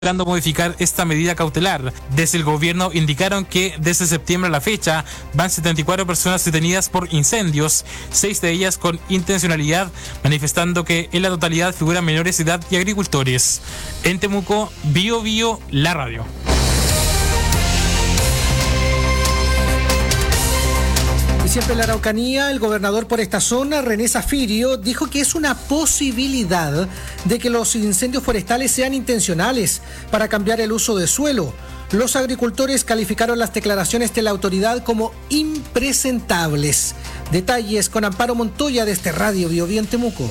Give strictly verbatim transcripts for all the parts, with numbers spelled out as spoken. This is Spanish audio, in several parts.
buscando modificar esta medida cautelar. Desde el gobierno indicaron que desde septiembre a la fecha van setenta y cuatro personas detenidas por incendios, seis de ellas con intencionalidad, manifestando que en la totalidad figuran menores de edad y agricultores. En Temuco, Bio Bio, la radio. Siempre en la Araucanía, el gobernador por esta zona, René Zafirio, dijo que es una posibilidad de que los incendios forestales sean intencionales para cambiar el uso de suelo. Los agricultores calificaron las declaraciones de la autoridad como impresentables. Detalles con Amparo Montoya de este Radio Bio Bio en Temuco.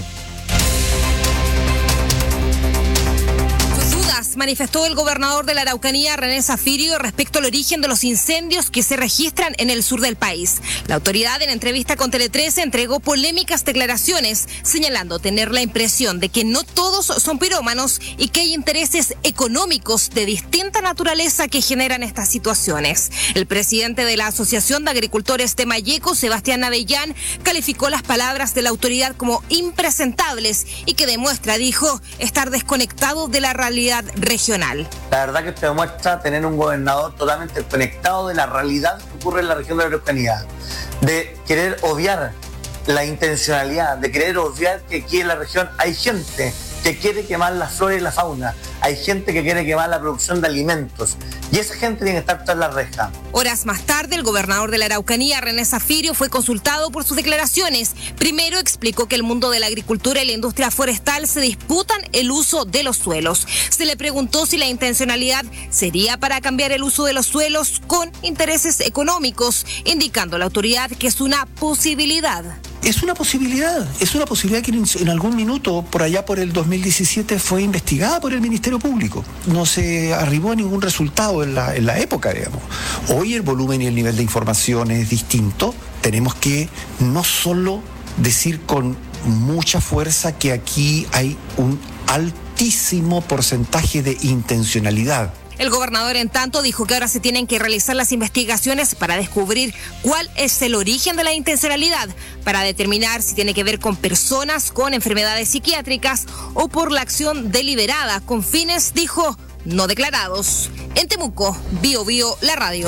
Manifestó el gobernador de la Araucanía, René Zafirio, respecto al origen de los incendios que se registran en el sur del país. La autoridad, en entrevista con Tele trece, entregó polémicas declaraciones, señalando tener la impresión de que no todos son pirómanos y que hay intereses económicos de distinta naturaleza que generan estas situaciones. El presidente de la Asociación de Agricultores de Mayeco, Sebastián Avellán, calificó las palabras de la autoridad como impresentables y que demuestra, dijo, estar desconectado de la realidad regional. La verdad que esto demuestra tener un gobernador totalmente conectado de la realidad que ocurre en la región de la Araucanía, de querer obviar la intencionalidad, de querer obviar que aquí en la región hay gente que quiere quemar la flora y la fauna, hay gente que quiere quemar la producción de alimentos y esa gente tiene que estar tras la reja. Horas más tarde, el gobernador de la Araucanía, René Zafirio, fue consultado por sus declaraciones. Primero explicó que el mundo de la agricultura y la industria forestal se disputan el uso de los suelos. Se le preguntó si la intencionalidad sería para cambiar el uso de los suelos con intereses económicos, indicando la autoridad que es una posibilidad. Es una posibilidad, es una posibilidad que en algún minuto, por allá por el dos mil diecisiete, fue investigada por el Ministerio Público. No se arribó a ningún resultado en la, en la época, digamos. Hoy el volumen y el nivel de información es distinto. Tenemos que no solo decir con mucha fuerza que aquí hay un altísimo porcentaje de intencionalidad. El gobernador, en tanto, dijo que ahora se tienen que realizar las investigaciones para descubrir cuál es el origen de la intencionalidad, para determinar si tiene que ver con personas con enfermedades psiquiátricas o por la acción deliberada con fines, dijo, no declarados. En Temuco, Bio Bio, la radio.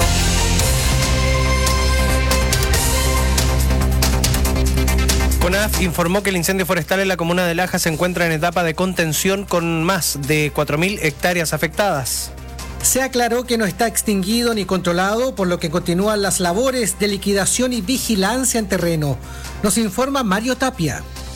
CONAF informó que el incendio forestal en la comuna de Laja se encuentra en etapa de contención con más de cuatro mil hectáreas afectadas. Se aclaró que no está extinguido ni controlado, por lo que continúan las labores de liquidación y vigilancia en terreno. Nos informa Mario Tapia.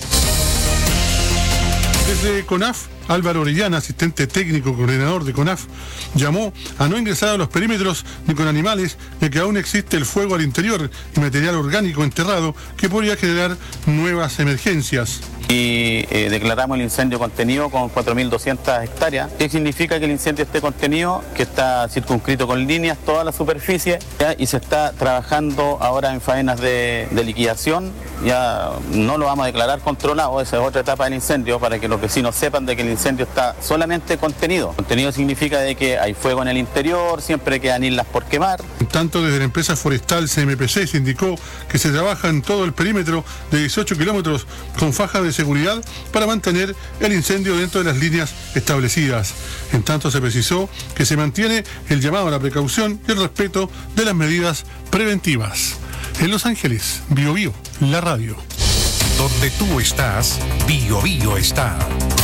Desde CONAF, Álvaro Orellana, asistente técnico coordinador de CONAF, llamó a no ingresar a los perímetros ni con animales, ya que aún existe el fuego al interior y material orgánico enterrado que podría generar nuevas emergencias. Y eh, declaramos el incendio contenido con cuatro mil doscientas hectáreas. ¿Qué significa que el incendio esté contenido? Que está circunscrito con líneas toda la superficie, ¿ya? Y se está trabajando ahora en faenas de, de liquidación. Ya no lo vamos a declarar controlado, esa es otra etapa del incendio, para que los vecinos sepan de que el incendio está solamente contenido. Contenido significa de que hay fuego en el interior, siempre quedan islas por quemar. En tanto, desde la empresa forestal C M P C se indicó que se trabaja en todo el perímetro de dieciocho kilómetros con faja de seguridad para mantener el incendio dentro de las líneas establecidas. En tanto, se precisó que se mantiene el llamado a la precaución y el respeto de las medidas preventivas. En Los Ángeles, Bio Bio, la radio. Donde tú estás, Bio Bio está.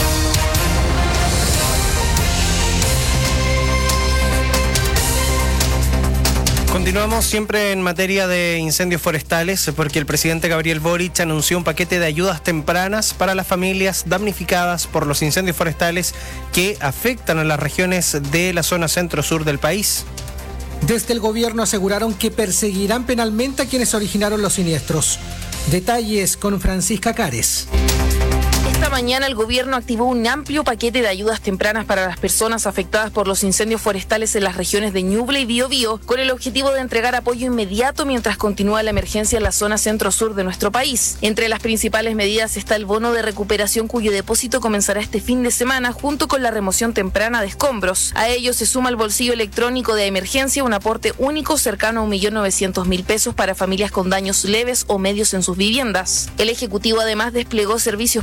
Continuamos siempre en materia de incendios forestales porque el presidente Gabriel Boric anunció un paquete de ayudas tempranas para las familias damnificadas por los incendios forestales que afectan a las regiones de la zona centro-sur del país. Desde el gobierno aseguraron que perseguirán penalmente a quienes originaron los siniestros. Detalles con Francisca Cares. Esta mañana el gobierno activó un amplio paquete de ayudas tempranas para las personas afectadas por los incendios forestales en las regiones de Ñuble y Biobío, con el objetivo de entregar apoyo inmediato mientras continúa la emergencia en la zona centro-sur de nuestro país. Entre las principales medidas está el bono de recuperación, cuyo depósito comenzará este fin de semana junto con la remoción temprana de escombros. A ello se suma el bolsillo electrónico de emergencia, un aporte único cercano a un millón novecientos mil pesos para familias con daños leves o medios en sus viviendas. El Ejecutivo además desplegó servicios públicos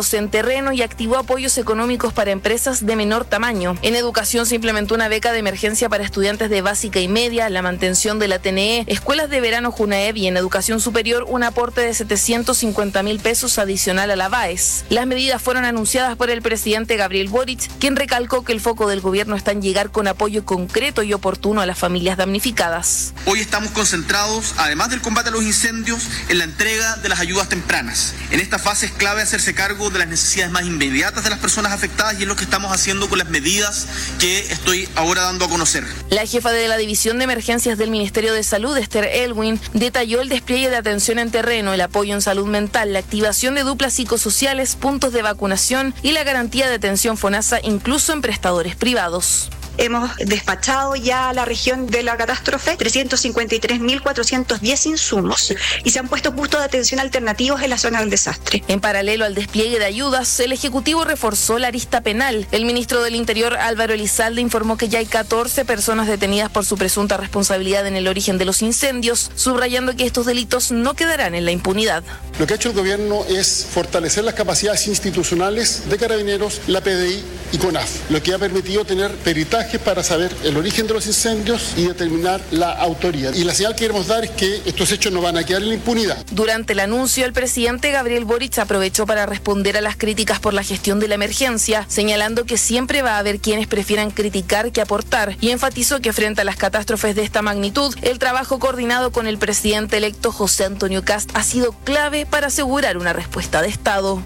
incendios en terreno y activó apoyos económicos para empresas de menor tamaño. En educación se implementó una beca de emergencia para estudiantes de básica y media, la mantención de la T N E, escuelas de verano Junaev y en educación superior un aporte de setecientos cincuenta mil pesos adicional a la B A E S. Las medidas fueron anunciadas por el presidente Gabriel Boric, quien recalcó que el foco del gobierno está en llegar con apoyo concreto y oportuno a las familias damnificadas. Hoy estamos concentrados, además del combate a los incendios, en la entrega de las ayudas tempranas. En esta fase es clave hacerse cargo de las necesidades más inmediatas de las personas afectadas y es lo que estamos haciendo con las medidas que estoy ahora dando a conocer. La jefa de la División de Emergencias del Ministerio de Salud, Esther Elwin, detalló el despliegue de atención en terreno, el apoyo en salud mental, la activación de duplas psicosociales, puntos de vacunación y la garantía de atención FONASA incluso en prestadores privados. Hemos despachado ya a la región de la catástrofe trescientos cincuenta y tres mil cuatrocientos diez insumos y se han puesto puntos de atención alternativos en la zona del desastre. En paralelo al despliegue de ayudas, el Ejecutivo reforzó la arista penal. El ministro del Interior, Álvaro Elizalde, informó que ya hay catorce personas detenidas por su presunta responsabilidad en el origen de los incendios, subrayando que estos delitos no quedarán en la impunidad. Lo que ha hecho el gobierno es fortalecer las capacidades institucionales de Carabineros, la P D I y CONAF, lo que ha permitido tener peritaje para saber el origen de los incendios y determinar la autoría. Y la señal que queremos dar es que estos hechos no van a quedar en la impunidad. Durante el anuncio, el presidente Gabriel Boric aprovechó para responder a las críticas por la gestión de la emergencia, señalando que siempre va a haber quienes prefieran criticar que aportar, y enfatizó que frente a las catástrofes de esta magnitud, el trabajo coordinado con el presidente electo José Antonio Kast ha sido clave para asegurar una respuesta de Estado.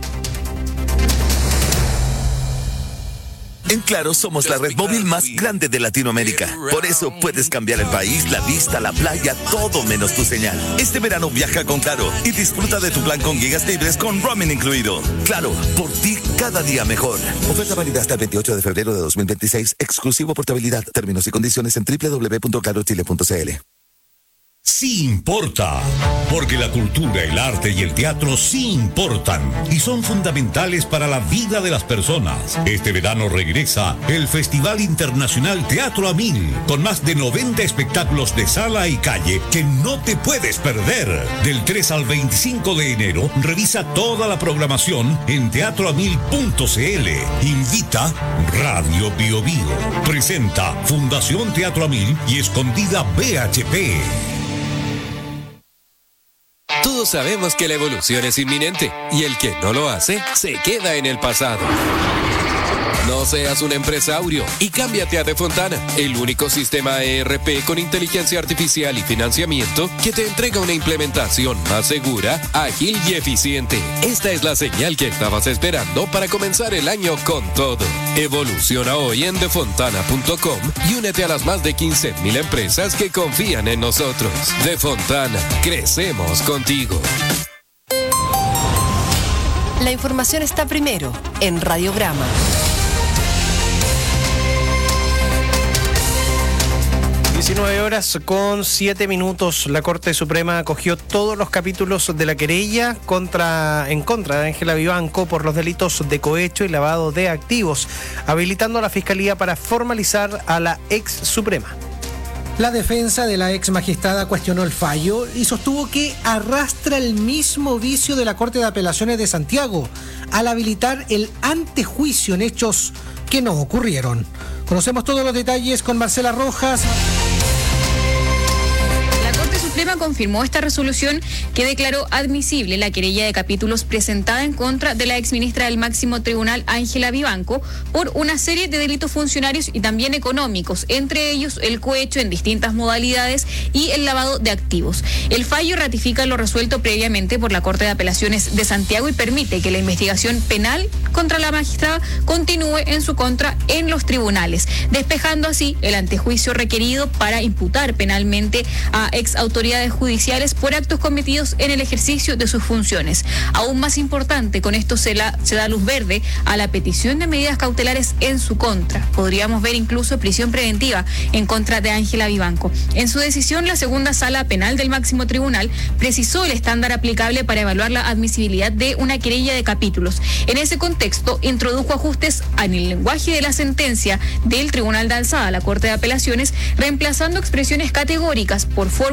En Claro somos la red móvil más grande de Latinoamérica. Por eso puedes cambiar el país, la vista, la playa, todo menos tu señal. Este verano viaja con Claro y disfruta de tu plan con gigas libres con roaming incluido. Claro, por ti cada día mejor. Oferta válida hasta el veintiocho de febrero de dos mil veintiséis. Exclusivo portabilidad. Términos y condiciones en doble u doble u doble u punto claro chile punto c l. Sí importa, porque la cultura, el arte y el teatro sí importan y son fundamentales para la vida de las personas. Este verano regresa el Festival Internacional Teatro a Mil, con más de noventa espectáculos de sala y calle que no te puedes perder. Del tres al veinticinco de enero, revisa toda la programación en teatro a mil punto c l. Invita Radio Bio Bio. Presenta Fundación Teatro a Mil y Escondida B H P. Todos sabemos que la evolución es inminente y el que no lo hace se queda en el pasado. No seas un empresario y cámbiate a Defontana, el único sistema E R P con inteligencia artificial y financiamiento que te entrega una implementación más segura, ágil y eficiente. Esta es la señal que estabas esperando para comenzar el año con todo. Evoluciona hoy en defontana punto com y únete a las más de quince mil empresas que confían en nosotros. Defontana, crecemos contigo. La información está primero en Radiograma. diecinueve horas con siete minutos. La Corte Suprema acogió todos los capítulos de la querella contra, en contra de Ángela Vivanco por los delitos de cohecho y lavado de activos, habilitando a la Fiscalía para formalizar a la ex Suprema. La defensa de la ex magistrada cuestionó el fallo y sostuvo que arrastra el mismo vicio de la Corte de Apelaciones de Santiago al habilitar el antejuicio en hechos que no ocurrieron. Conocemos todos los detalles con Marcela Rojas. La Suprema confirmó esta resolución que declaró admisible la querella de capítulos presentada en contra de la exministra del máximo tribunal Ángela Vivanco por una serie de delitos funcionarios y también económicos, entre ellos el cohecho en distintas modalidades y el lavado de activos. El fallo ratifica lo resuelto previamente por la Corte de Apelaciones de Santiago y permite que la investigación penal contra la magistrada continúe en su contra en los tribunales, despejando así el antejuicio requerido para imputar penalmente a ex autoridades judiciales por actos cometidos en el ejercicio de sus funciones. Aún más importante, con esto se, la, se da luz verde a la petición de medidas cautelares en su contra. Podríamos ver incluso prisión preventiva en contra de Ángela Vivanco. En su decisión, la segunda sala penal del máximo tribunal precisó el estándar aplicable para evaluar la admisibilidad de una querella de capítulos. En ese contexto, introdujo ajustes en el lenguaje de la sentencia del Tribunal de Alzada, la Corte de Apelaciones, reemplazando expresiones categóricas por fórmulas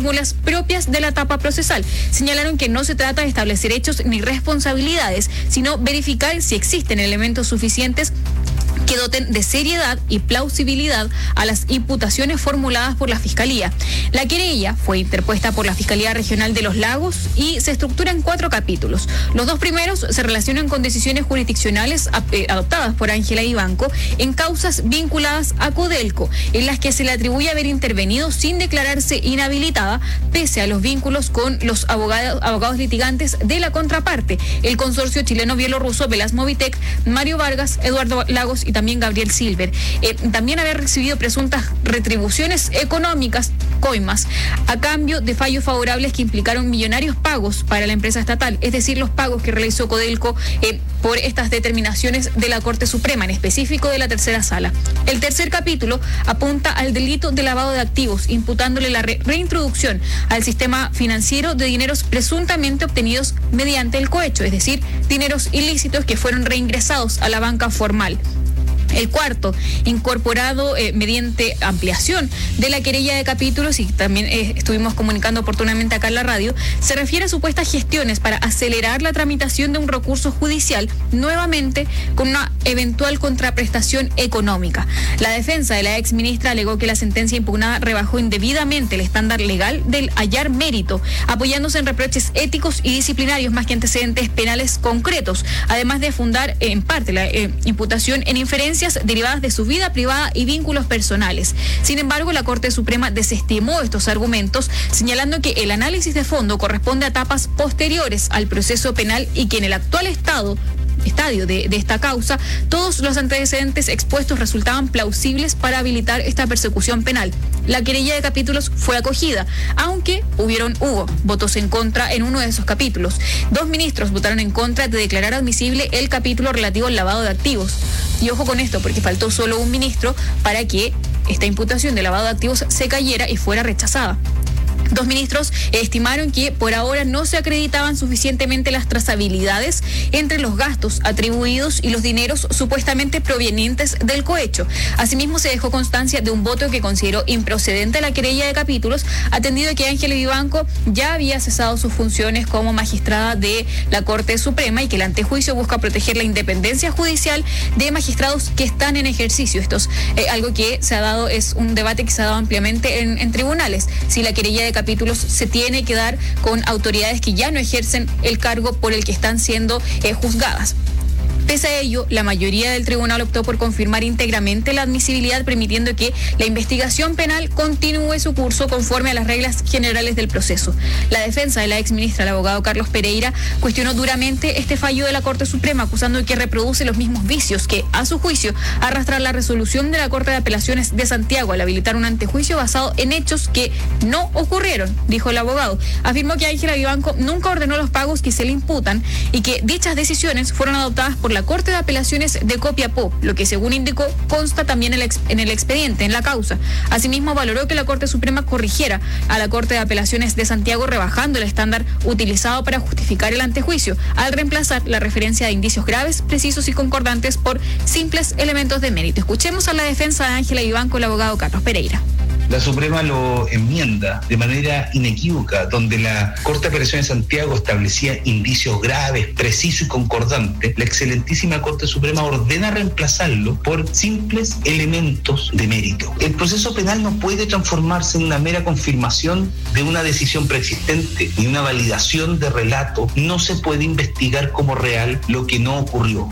propias de la etapa procesal. Señalaron que no se trata de establecer hechos ni responsabilidades, sino verificar si existen elementos suficientes que doten de seriedad y plausibilidad a las imputaciones formuladas por la Fiscalía. La querella fue interpuesta por la Fiscalía Regional de Los Lagos y se estructura en cuatro capítulos. Los dos primeros se relacionan con decisiones jurisdiccionales adoptadas por Ángela Vivanco en causas vinculadas a Codelco, en las que se le atribuye haber intervenido sin declararse inhabilitada, pese a los vínculos con los abogados, abogados litigantes de la contraparte, el consorcio chileno-bielorruso Velasmovitec, Mario Vargas, Eduardo Lagos y también Gabriel Silver. Eh, también haber recibido presuntas retribuciones económicas, coimas, a cambio de fallos favorables que implicaron millonarios pagos para la empresa estatal, es decir, los pagos que realizó Codelco eh, por estas determinaciones de la Corte Suprema, en específico de la tercera sala. El tercer capítulo apunta al delito de lavado de activos, imputándole la re- reintroducción al sistema financiero de dineros presuntamente obtenidos mediante el cohecho, es decir, dineros ilícitos que fueron reingresados a la banca formal. El cuarto, incorporado eh, mediante ampliación de la querella de capítulos, y también eh, estuvimos comunicando oportunamente acá en la radio, se refiere a supuestas gestiones para acelerar la tramitación de un recurso judicial, nuevamente con una eventual contraprestación económica. La defensa de la exministra alegó que la sentencia impugnada rebajó indebidamente el estándar legal del hallar mérito, apoyándose en reproches éticos y disciplinarios más que antecedentes penales concretos, además de fundar eh, en parte la eh, imputación en inferencia derivadas de su vida privada y vínculos personales. Sin embargo, la Corte Suprema desestimó estos argumentos, señalando que el análisis de fondo corresponde a etapas posteriores al proceso penal y que en el actual estado estadio de, de esta causa, todos los antecedentes expuestos resultaban plausibles para habilitar esta persecución penal. La querella de capítulos fue acogida, aunque hubieron hubo votos en contra en uno de esos capítulos. Dos ministros votaron en contra de declarar admisible el capítulo relativo al lavado de activos. Y ojo con esto, porque faltó solo un ministro para que esta imputación de lavado de activos se cayera y fuera rechazada. Dos ministros estimaron que por ahora no se acreditaban suficientemente las trazabilidades entre los gastos atribuidos y los dineros supuestamente provenientes del cohecho. Asimismo, se dejó constancia de un voto que consideró improcedente la querella de capítulos, atendido que Ángela Vivanco ya había cesado sus funciones como magistrada de la Corte Suprema y que el antejuicio busca proteger la independencia judicial de magistrados que están en ejercicio. Esto es eh, algo que se ha dado, es un debate que se ha dado ampliamente en, en tribunales. Si la querella de capítulos se tiene que dar con autoridades que ya no ejercen el cargo por el que están siendo eh, juzgadas. Pese a ello, la mayoría del tribunal optó por confirmar íntegramente la admisibilidad, permitiendo que la investigación penal continúe su curso conforme a las reglas generales del proceso. La defensa de la exministra, el abogado Carlos Pereira, cuestionó duramente este fallo de la Corte Suprema, acusando que reproduce los mismos vicios que, a su juicio, arrastra la resolución de la Corte de Apelaciones de Santiago al habilitar un antejuicio basado en hechos que no ocurrieron, dijo el abogado. Afirmó que Ángela Vivanco nunca ordenó los pagos que se le imputan y que dichas decisiones fueron adoptadas por la la Corte de Apelaciones de Copiapó, lo que según indicó consta también en el, ex, en el expediente, en la causa. Asimismo, valoró que la Corte Suprema corrigiera a la Corte de Apelaciones de Santiago, rebajando el estándar utilizado para justificar el antejuicio, al reemplazar la referencia de indicios graves, precisos y concordantes por simples elementos de mérito. Escuchemos a la defensa de Ángela Vivanco, el abogado Carlos Pereira. La Suprema lo enmienda de manera inequívoca, donde la Corte de Apelaciones de Santiago establecía indicios graves, precisos y concordantes. La excelentísima Corte Suprema ordena reemplazarlo por simples elementos de mérito. El proceso penal no puede transformarse en una mera confirmación de una decisión preexistente ni una validación de relato. No se puede investigar como real lo que no ocurrió.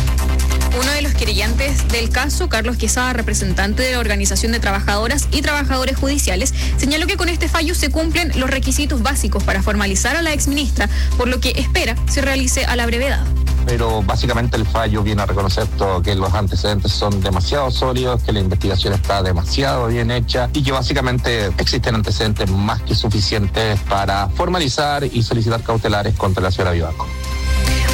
Uno de los querellantes del caso, Carlos Quesada, representante de la Organización de Trabajadoras y Trabajadores Judiciales, señaló que con este fallo se cumplen los requisitos básicos para formalizar a la exministra, por lo que espera se realice a la brevedad. Pero básicamente el fallo viene a reconocer todo, que los antecedentes son demasiado sólidos, que la investigación está demasiado bien hecha y que básicamente existen antecedentes más que suficientes para formalizar y solicitar cautelares contra la señora Vivanco.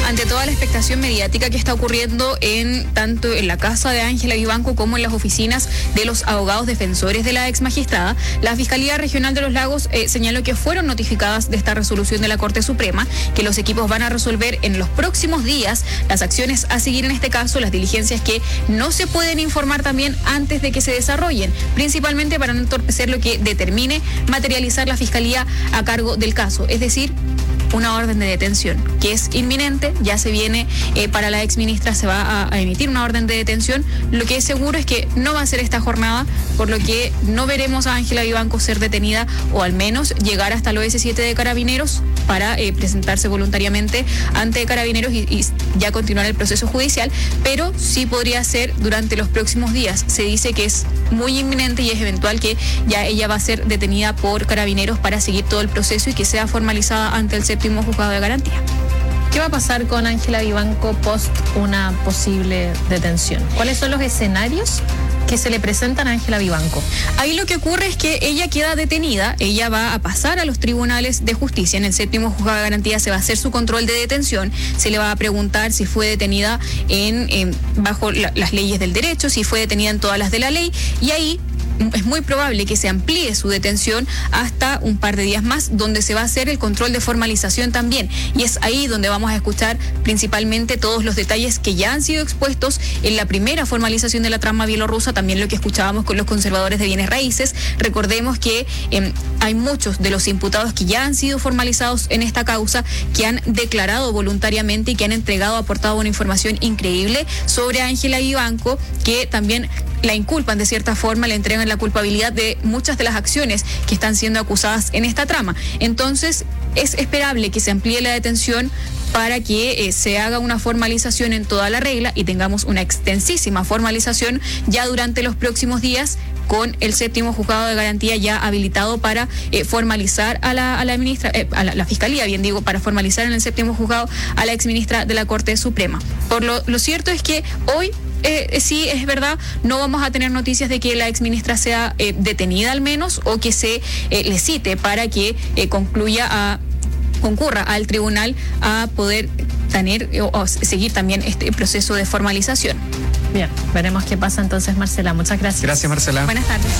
ante toda la expectación mediática que está ocurriendo en tanto en la casa de Ángela Vivanco como en las oficinas de los abogados defensores de la ex magistrada, la Fiscalía Regional de los Lagos eh, señaló que fueron notificadas de esta resolución de la Corte Suprema, que los equipos van a resolver en los próximos días las acciones a seguir en este caso, las diligencias que no se pueden informar también antes de que se desarrollen, principalmente para no entorpecer lo que determine materializar la Fiscalía a cargo del caso, es decir, una orden de detención que es inminente, ya se viene eh, para la exministra, se va a, a emitir una orden de detención. Lo que es seguro es que no va a ser esta jornada, por lo que no veremos a Ángela Vivanco ser detenida o al menos llegar hasta el O S siete de Carabineros para eh, presentarse voluntariamente ante Carabineros y, y ya continuar el proceso judicial, pero sí podría ser durante los próximos días. Se dice que es muy inminente y es eventual que ya ella va a ser detenida por Carabineros para seguir todo el proceso y que sea formalizada ante el séptimo juzgado de garantía. ¿Qué va a pasar con Ángela Vivanco post una posible detención? ¿Cuáles son los escenarios que se le presentan a Ángela Vivanco? Ahí lo que ocurre es que ella queda detenida, ella va a pasar a los tribunales de justicia. En el séptimo juzgado de garantía se va a hacer su control de detención, se le va a preguntar si fue detenida en, en bajo la, las leyes del derecho, si fue detenida en todas las de la ley, y ahí es muy probable que se amplíe su detención hasta un par de días más, donde se va a hacer el control de formalización también. Y es ahí donde vamos a escuchar principalmente todos los detalles que ya han sido expuestos en la primera formalización de la trama bielorrusa, también lo que escuchábamos con los conservadores de bienes raíces. Recordemos que eh, hay muchos de los imputados que ya han sido formalizados en esta causa, que han declarado voluntariamente y que han entregado, aportado una información increíble sobre Ángela Vivanco, que también la inculpan de cierta forma, le entregan la culpabilidad de muchas de las acciones que están siendo acusadas en esta trama. Entonces, es esperable que se amplíe la detención para que eh, se haga una formalización en toda la regla y tengamos una extensísima formalización ya durante los próximos días, con el séptimo juzgado de garantía ya habilitado para eh, formalizar a la, a la ministra, eh, a la, la fiscalía, bien digo, para formalizar en el séptimo juzgado a la exministra de la Corte Suprema. Por lo, lo cierto es que hoy Eh, sí, es verdad, no vamos a tener noticias de que la exministra sea eh, detenida al menos, o que se eh, le cite para que eh, concluya a concurra al tribunal a poder tener o, o seguir también este proceso de formalización. Bien, veremos qué pasa entonces, Marcela. Muchas gracias. Gracias, Marcela. Buenas tardes.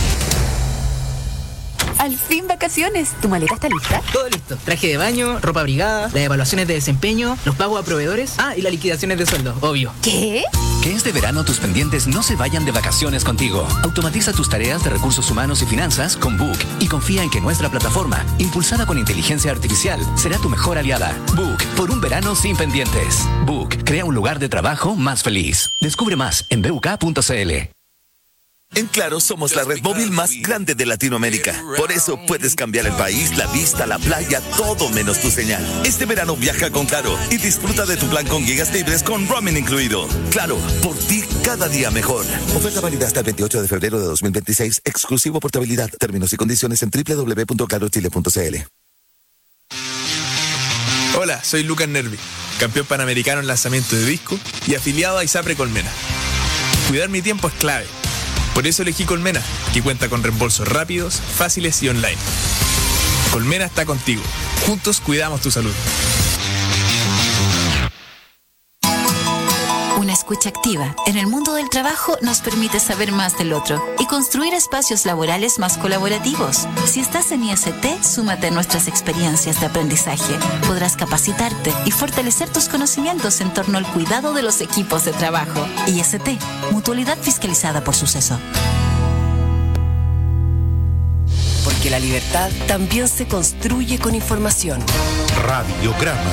Al fin vacaciones. ¿Tu maleta está lista? Todo listo. Traje de baño, ropa abrigada, las evaluaciones de desempeño, los pagos a proveedores, ah, y las liquidaciones de sueldo, obvio. ¿Qué? Que este verano tus pendientes no se vayan de vacaciones contigo. Automatiza tus tareas de recursos humanos y finanzas con Book y confía en que nuestra plataforma, impulsada con inteligencia artificial, será tu mejor aliada. Book, por un verano sin pendientes. Book, crea un lugar de trabajo más feliz. Descubre más en b u k punto c l. En Claro somos la red móvil más grande de Latinoamérica. Por eso puedes cambiar el país, la vista, la playa, todo menos tu señal. Este verano viaja con Claro y disfruta de tu plan con gigas libres con roaming incluido. Claro, por ti cada día mejor. Oferta válida hasta el veintiocho de febrero de dos mil veintiséis. Exclusivo portabilidad. Términos y condiciones en w w w punto claro chile punto c l. Hola, soy Lucas Nervi, campeón panamericano en lanzamiento de disco y afiliado a ISAPRE Colmena. Cuidar mi tiempo es clave. Por eso elegí Colmena, que cuenta con reembolsos rápidos, fáciles y online. Colmena está contigo. Juntos cuidamos tu salud. Una escucha activa en el mundo del trabajo nos permite saber más del otro y construir espacios laborales más colaborativos. Si estás en I S T, súmate a nuestras experiencias de aprendizaje. Podrás capacitarte y fortalecer tus conocimientos en torno al cuidado de los equipos de trabajo. I S T, mutualidad fiscalizada por Suceso. Porque la libertad también se construye con información. Radiograma.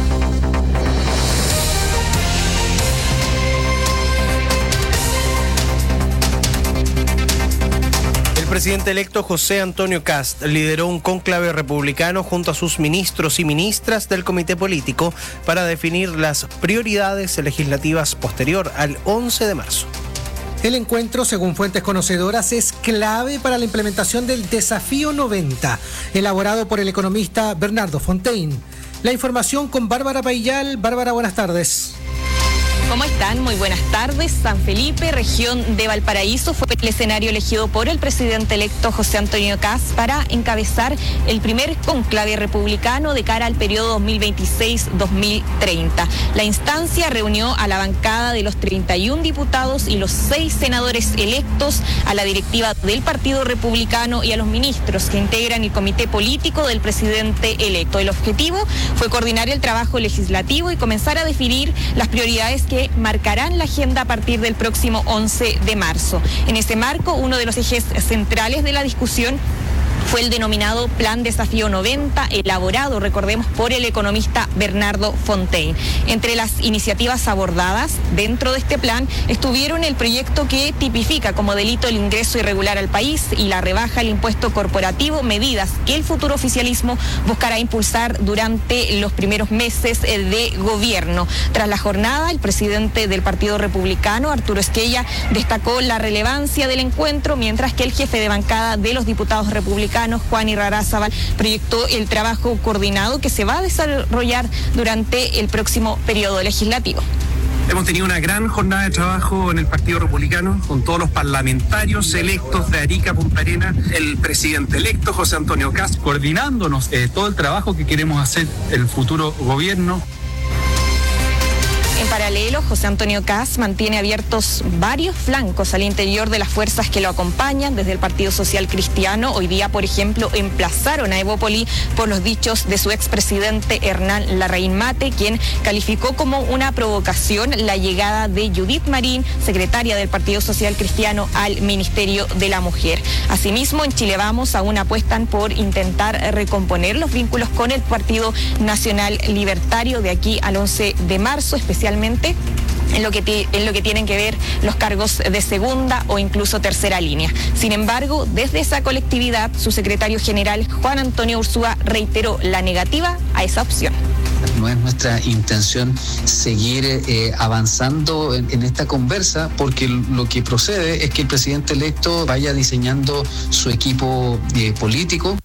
El presidente electo José Antonio Kast lideró un cónclave republicano junto a sus ministros y ministras del comité político para definir las prioridades legislativas posterior al once de marzo. El encuentro, según fuentes conocedoras, es clave para la implementación del Desafío noventa, elaborado por el economista Bernardo Fontaine. La información con Bárbara Paillal. Bárbara, buenas tardes. ¿Cómo están? Muy buenas tardes. San Felipe, región de Valparaíso, fue el escenario elegido por el presidente electo José Antonio Kast para encabezar el primer conclave republicano de cara al periodo dos mil veintiséis dos mil treinta. La instancia reunió a la bancada de los treinta y un diputados y los seis senadores electos, a la directiva del Partido Republicano y a los ministros que integran el comité político del presidente electo. El objetivo fue coordinar el trabajo legislativo y comenzar a definir las prioridades que marcarán la agenda a partir del próximo once de marzo. En ese marco, uno de los ejes centrales de la discusión fue el denominado Plan Desafío noventa, elaborado, recordemos, por el economista Bernardo Fontaine. Entre las iniciativas abordadas dentro de este plan estuvieron el proyecto que tipifica como delito el ingreso irregular al país y la rebaja al impuesto corporativo, medidas que el futuro oficialismo buscará impulsar durante los primeros meses de gobierno. Tras la jornada, el presidente del Partido Republicano, Arturo Esquella, destacó la relevancia del encuentro, mientras que el jefe de bancada de los diputados republicanos, Juan Irarrázaval, proyectó el trabajo coordinado que se va a desarrollar durante el próximo periodo legislativo. Hemos tenido una gran jornada de trabajo en el Partido Republicano con todos los parlamentarios electos de Arica, Punta Arenas, el presidente electo José Antonio Kast, coordinándonos eh, todo el trabajo que queremos hacer el futuro gobierno. En paralelo, José Antonio Kast mantiene abiertos varios flancos al interior de las fuerzas que lo acompañan. Desde el Partido Social Cristiano, hoy día, por ejemplo, emplazaron a Evópoli por los dichos de su expresidente Hernán Larraín Mate, quien calificó como una provocación la llegada de Judith Marín, secretaria del Partido Social Cristiano, al Ministerio de la Mujer. Asimismo, en Chile Vamos aún apuestan por intentar recomponer los vínculos con el Partido Nacional Libertario de aquí al once de marzo, especialmente en lo, que en lo que tienen que ver los cargos de segunda o incluso tercera línea. Sin embargo, desde esa colectividad, su secretario general, Juan Antonio Ursúa, reiteró la negativa a esa opción. No es nuestra intención seguir eh, avanzando en, en esta conversa, porque lo que procede es que el presidente electo vaya diseñando su equipo eh, político.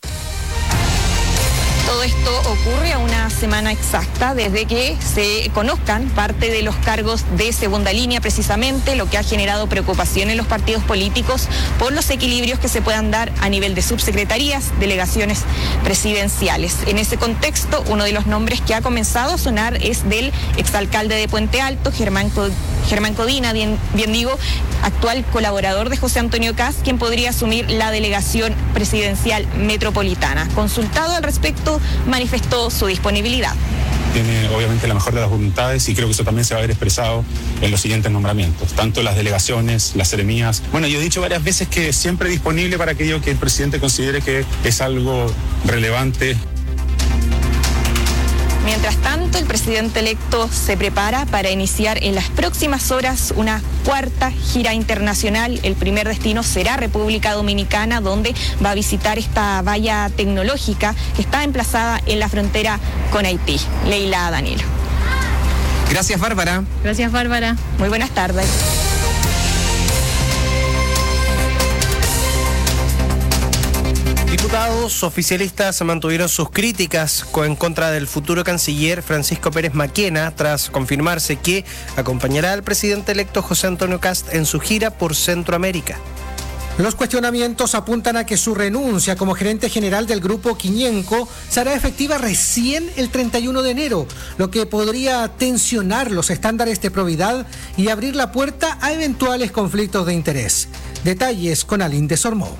Todo esto ocurre a una semana exacta desde que se conozcan parte de los cargos de segunda línea, precisamente, lo que ha generado preocupación en los partidos políticos por los equilibrios que se puedan dar a nivel de subsecretarías, delegaciones presidenciales. En ese contexto, uno de los nombres que ha comenzado a sonar es del exalcalde de Puente Alto, Germán, Germán Codina, bien, bien digo, actual colaborador de José Antonio Kast, quien podría asumir la delegación presidencial metropolitana. Consultado al respecto, manifestó su disponibilidad. Tiene obviamente la mejor de las voluntades y creo que eso también se va a ver expresado en los siguientes nombramientos, tanto las delegaciones, las seremías. Bueno, yo he dicho varias veces que siempre disponible para aquello que el presidente considere que es algo relevante. Mientras tanto, el presidente electo se prepara para iniciar en las próximas horas una cuarta gira internacional. El primer destino será República Dominicana, donde va a visitar esta valla tecnológica que está emplazada en la frontera con Haití. Leila Danilo. Gracias, Bárbara. Gracias, Bárbara. Muy buenas tardes. Diputados oficialistas mantuvieron sus críticas en contra del futuro canciller Francisco Pérez Maquena tras confirmarse que acompañará al presidente electo José Antonio Kast en su gira por Centroamérica. Los cuestionamientos apuntan a que su renuncia como gerente general del grupo Quiñenco será efectiva recién el treinta y uno de enero, lo que podría tensionar los estándares de probidad y abrir la puerta a eventuales conflictos de interés. Detalles con Aline Desormeaux.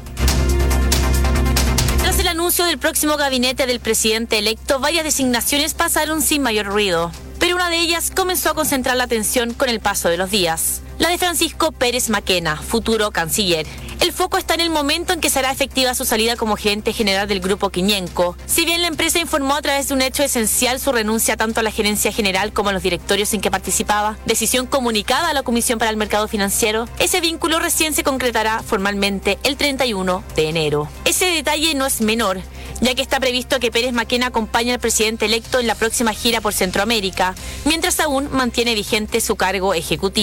Tras el anuncio del próximo gabinete del presidente electo, varias designaciones pasaron sin mayor ruido, pero una de ellas comenzó a concentrar la atención con el paso de los días. La de Francisco Pérez Maquena, futuro canciller. El foco está en el momento en que será efectiva su salida como gerente general del grupo Quiñenco. Si bien la empresa informó a través de un hecho esencial su renuncia tanto a la gerencia general como a los directorios en que participaba, decisión comunicada a la Comisión para el Mercado Financiero, ese vínculo recién se concretará formalmente el treinta y uno de enero. Ese detalle no es menor, ya que está previsto que Pérez Maquena acompañe al presidente electo en la próxima gira por Centroamérica, mientras aún mantiene vigente su cargo ejecutivo.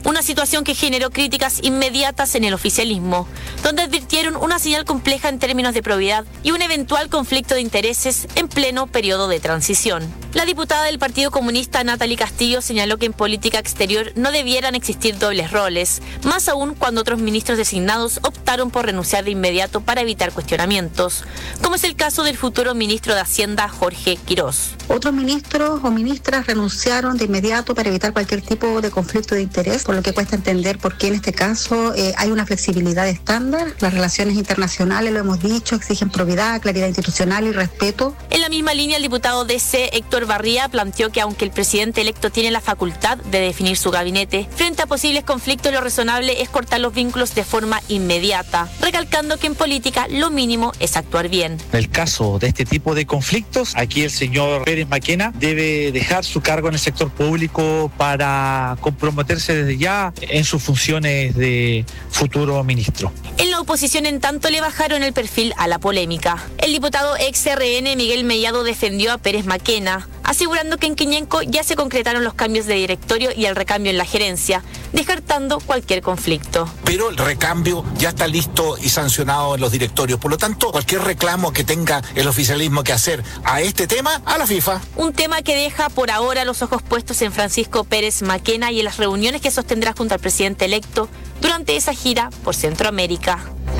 Una situación que generó críticas inmediatas en el oficialismo, donde advirtieron una señal compleja en términos de probidad y un eventual conflicto de intereses en pleno periodo de transición. La diputada del Partido Comunista Natalie Castillo señaló que en política exterior no debieran existir dobles roles, más aún cuando otros ministros designados optaron por renunciar de inmediato para evitar cuestionamientos, como es el caso del futuro ministro de Hacienda Jorge Quirós. Otros ministros o ministras renunciaron de inmediato para evitar cualquier tipo de conflicto de interés, por lo que cuesta entender por qué en este caso eh, hay una flexibilidad estándar. Las relaciones internacionales, lo hemos dicho, exigen probidad, claridad institucional y respeto. En la misma línea, el diputado D C Héctor Barría planteó que aunque el presidente electo tiene la facultad de definir su gabinete, frente a posibles conflictos lo razonable es cortar los vínculos de forma inmediata, recalcando que en política lo mínimo es actuar bien. En el caso de este tipo de conflictos, aquí el señor Pérez Maquena debe dejar su cargo en el sector público para comprometerse desde ya en sus funciones de futuro ministro. En la oposición, en tanto, le bajaron el perfil a la polémica. El diputado ex R N Miguel Mellado defendió a Pérez Maquena, asegurando que en Quiñenco ya se concretaron los cambios de directorio y el recambio en la gerencia, descartando cualquier conflicto. Pero el recambio ya está listo y sancionado en los directorios, por lo tanto, cualquier reclamo que tenga el oficialismo que hacer a este tema, a la FIFA. Un tema que deja por ahora los ojos puestos en Francisco Pérez Maquena y en las reuniones que sostendrá junto al presidente electo durante esa gira por Centroamérica.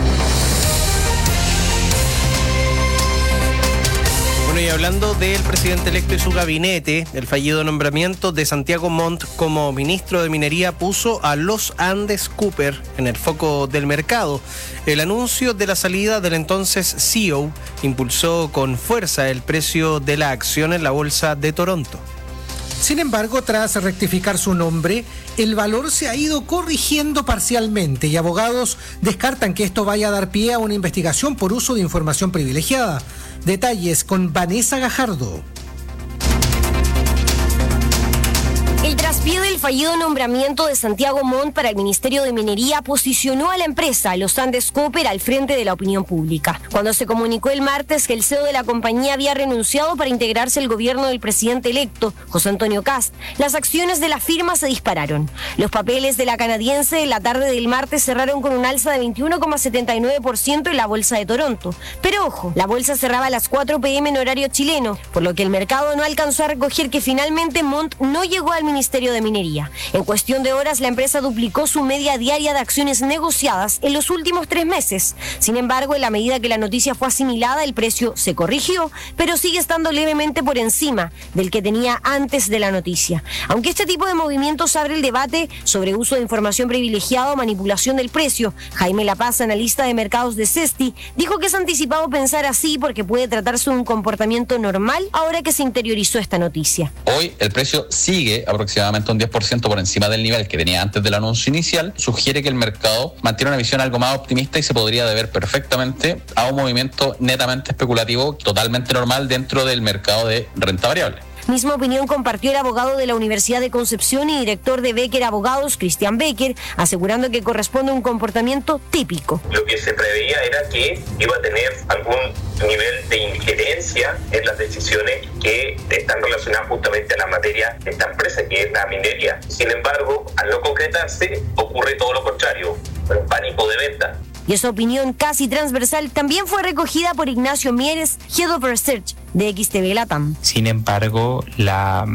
Bueno, y hablando del presidente electo y su gabinete, el fallido nombramiento de Santiago Montt como ministro de Minería puso a Los Andes Cooper en el foco del mercado. El anuncio de la salida del entonces C E O impulsó con fuerza el precio de la acción en la bolsa de Toronto. Sin embargo, tras rectificar su nombre, el valor se ha ido corrigiendo parcialmente y abogados descartan que esto vaya a dar pie a una investigación por uso de información privilegiada. Detalles con Vanessa Gajardo. El traspié del fallido nombramiento de Santiago Montt para el Ministerio de Minería posicionó a la empresa Los Andes Cooper al frente de la opinión pública. Cuando se comunicó el martes que el C E O de la compañía había renunciado para integrarse al gobierno del presidente electo, José Antonio Kast, las acciones de la firma se dispararon. Los papeles de la canadiense en la tarde del martes cerraron con un alza de veintiuno coma setenta y nueve por ciento en la bolsa de Toronto. Pero ojo, la bolsa cerraba a las cuatro pe eme en horario chileno, por lo que el mercado no alcanzó a recoger que finalmente Montt no llegó al Ministerio de Minería. En cuestión de horas, la empresa duplicó su media diaria de acciones negociadas en los últimos tres meses. Sin embargo, en la medida que la noticia fue asimilada, el precio se corrigió, pero sigue estando levemente por encima del que tenía antes de la noticia. Aunque este tipo de movimientos abre el debate sobre uso de información privilegiada o manipulación del precio, Jaime Lapaz, analista de mercados de Cesti, dijo que es anticipado pensar así porque puede tratarse de un comportamiento normal ahora que se interiorizó esta noticia. Hoy el precio sigue aproximadamente un diez por ciento por encima del nivel que tenía antes del anuncio inicial. Sugiere que el mercado mantiene una visión algo más optimista y se podría deber perfectamente a un movimiento netamente especulativo totalmente normal dentro del mercado de renta variable. Misma opinión compartió el abogado de la Universidad de Concepción y director de Becker Abogados, Cristian Becker, asegurando que corresponde a un comportamiento típico. Lo que se preveía era que iba a tener algún nivel de injerencia en las decisiones que están relacionadas justamente a la materia de esta empresa, que es la minería. Sin embargo, al no concretarse, ocurre todo lo contrario, un pánico de venta. Y esa opinión casi transversal también fue recogida por Ignacio Mieres, Head of Research de X T V Latam. Sin embargo, la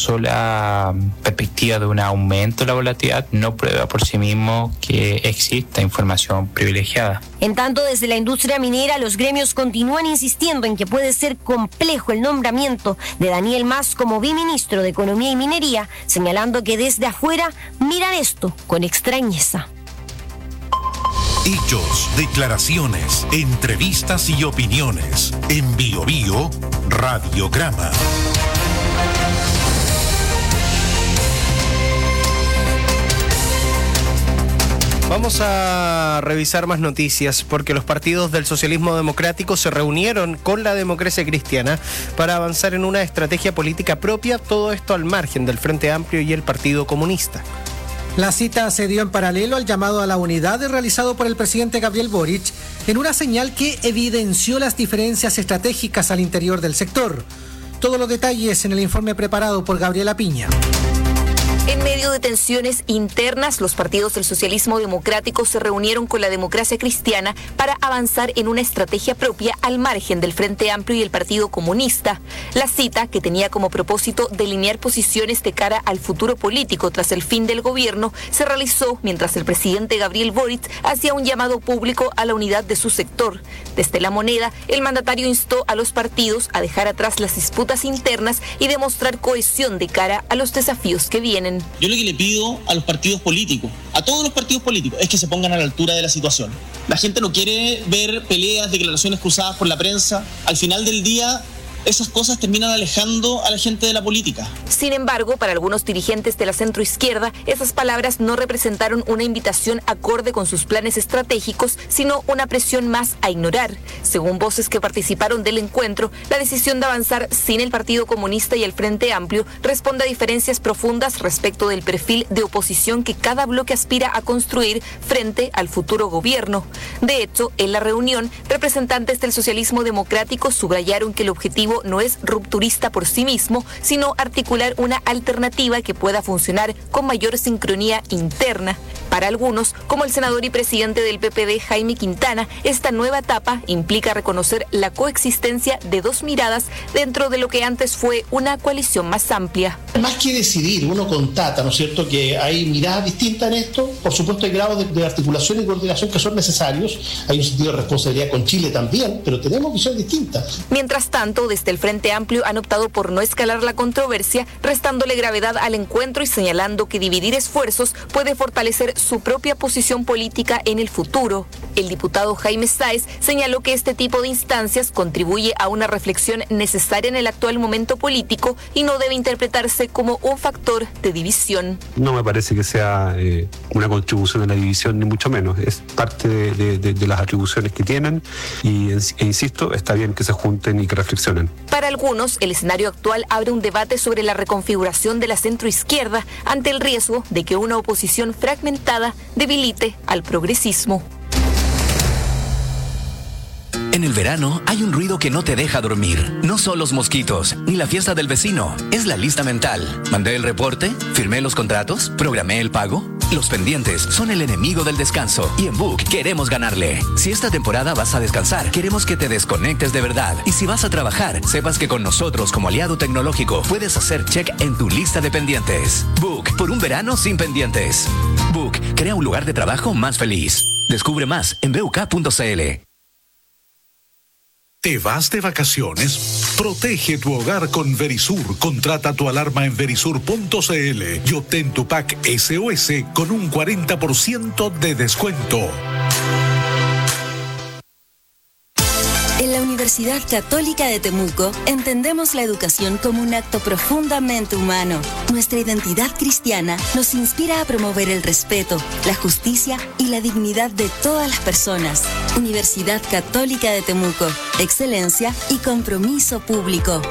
sola perspectiva de un aumento de la volatilidad no prueba por sí mismo que exista información privilegiada. En tanto, desde la industria minera, los gremios continúan insistiendo en que puede ser complejo el nombramiento de Daniel Mas como biministro de Economía y Minería, señalando que desde afuera miran esto con extrañeza. Hechos, declaraciones, entrevistas y opiniones. En Bio Bio, Radiograma. Vamos a revisar más noticias porque los partidos del socialismo democrático se reunieron con la democracia cristiana para avanzar en una estrategia política propia, todo esto al margen del Frente Amplio y el Partido Comunista. La cita se dio en paralelo al llamado a la unidad realizado por el presidente Gabriel Boric en una señal que evidenció las diferencias estratégicas al interior del sector. Todos los detalles en el informe preparado por Gabriela Piña. En medio de tensiones internas, los partidos del socialismo democrático se reunieron con la Democracia Cristiana para avanzar en una estrategia propia al margen del Frente Amplio y el Partido Comunista. La cita, que tenía como propósito delinear posiciones de cara al futuro político tras el fin del gobierno, se realizó mientras el presidente Gabriel Boric hacía un llamado público a la unidad de su sector. Desde La Moneda, el mandatario instó a los partidos a dejar atrás las disputas internas y demostrar cohesión de cara a los desafíos que vienen. Yo lo que le pido a los partidos políticos, a todos los partidos políticos, es que se pongan a la altura de la situación. La gente no quiere ver peleas, declaraciones cruzadas por la prensa. Al final del día, esas cosas terminan alejando a la gente de la política. Sin embargo, para algunos dirigentes de la centroizquierda, esas palabras no representaron una invitación acorde con sus planes estratégicos, sino una presión más a ignorar. Según voces que participaron del encuentro, la decisión de avanzar sin el Partido Comunista y el Frente Amplio responde a diferencias profundas respecto del perfil de oposición que cada bloque aspira a construir frente al futuro gobierno. De hecho, en la reunión, representantes del socialismo democrático subrayaron que el objetivo no es rupturista por sí mismo, sino articular una alternativa que pueda funcionar con mayor sincronía interna. Para algunos, como el senador y presidente del P P D, Jaime Quintana, esta nueva etapa implica reconocer la coexistencia de dos miradas dentro de lo que antes fue una coalición más amplia. Más que decidir, uno constata, ¿no es cierto?, que hay miradas distintas en esto. Por supuesto, hay grados de, de articulación y coordinación que son necesarios. Hay un sentido de responsabilidad con Chile también, pero tenemos visiones distintas. Mientras tanto, desde el Frente Amplio han optado por no escalar la controversia, restándole gravedad al encuentro y señalando que dividir esfuerzos puede fortalecer su propia posición política en el futuro. El diputado Jaime Sáez señaló que este tipo de instancias contribuye a una reflexión necesaria en el actual momento político y no debe interpretarse como un factor de división. No me parece que sea eh, una contribución a la división, ni mucho menos. Es parte de, de, de, de las atribuciones que tienen y, e insisto, está bien que se junten y que reflexionen. Para algunos, el escenario actual abre un debate sobre la reconfiguración de la centroizquierda ante el riesgo de que una oposición fragmentada debilite al progresismo. En el verano hay un ruido que no te deja dormir. No son los mosquitos, ni la fiesta del vecino. Es la lista mental. ¿Mandé el reporte? ¿Firmé los contratos? ¿Programé el pago? Los pendientes son el enemigo del descanso. Y en Book queremos ganarle. Si esta temporada vas a descansar, queremos que te desconectes de verdad. Y si vas a trabajar, sepas que con nosotros como aliado tecnológico puedes hacer check en tu lista de pendientes. Book, por un verano sin pendientes. Book, crea un lugar de trabajo más feliz. Descubre más en b u k punto c l. ¿Te vas de vacaciones? Protege tu hogar con Verisur. Contrata tu alarma en verisur punto c l y obtén tu pack S O S con un cuarenta por ciento de descuento. En la Universidad Católica de Temuco entendemos la educación como un acto profundamente humano. Nuestra identidad cristiana nos inspira a promover el respeto, la justicia y la dignidad de todas las personas. Universidad Católica de Temuco, excelencia y compromiso público.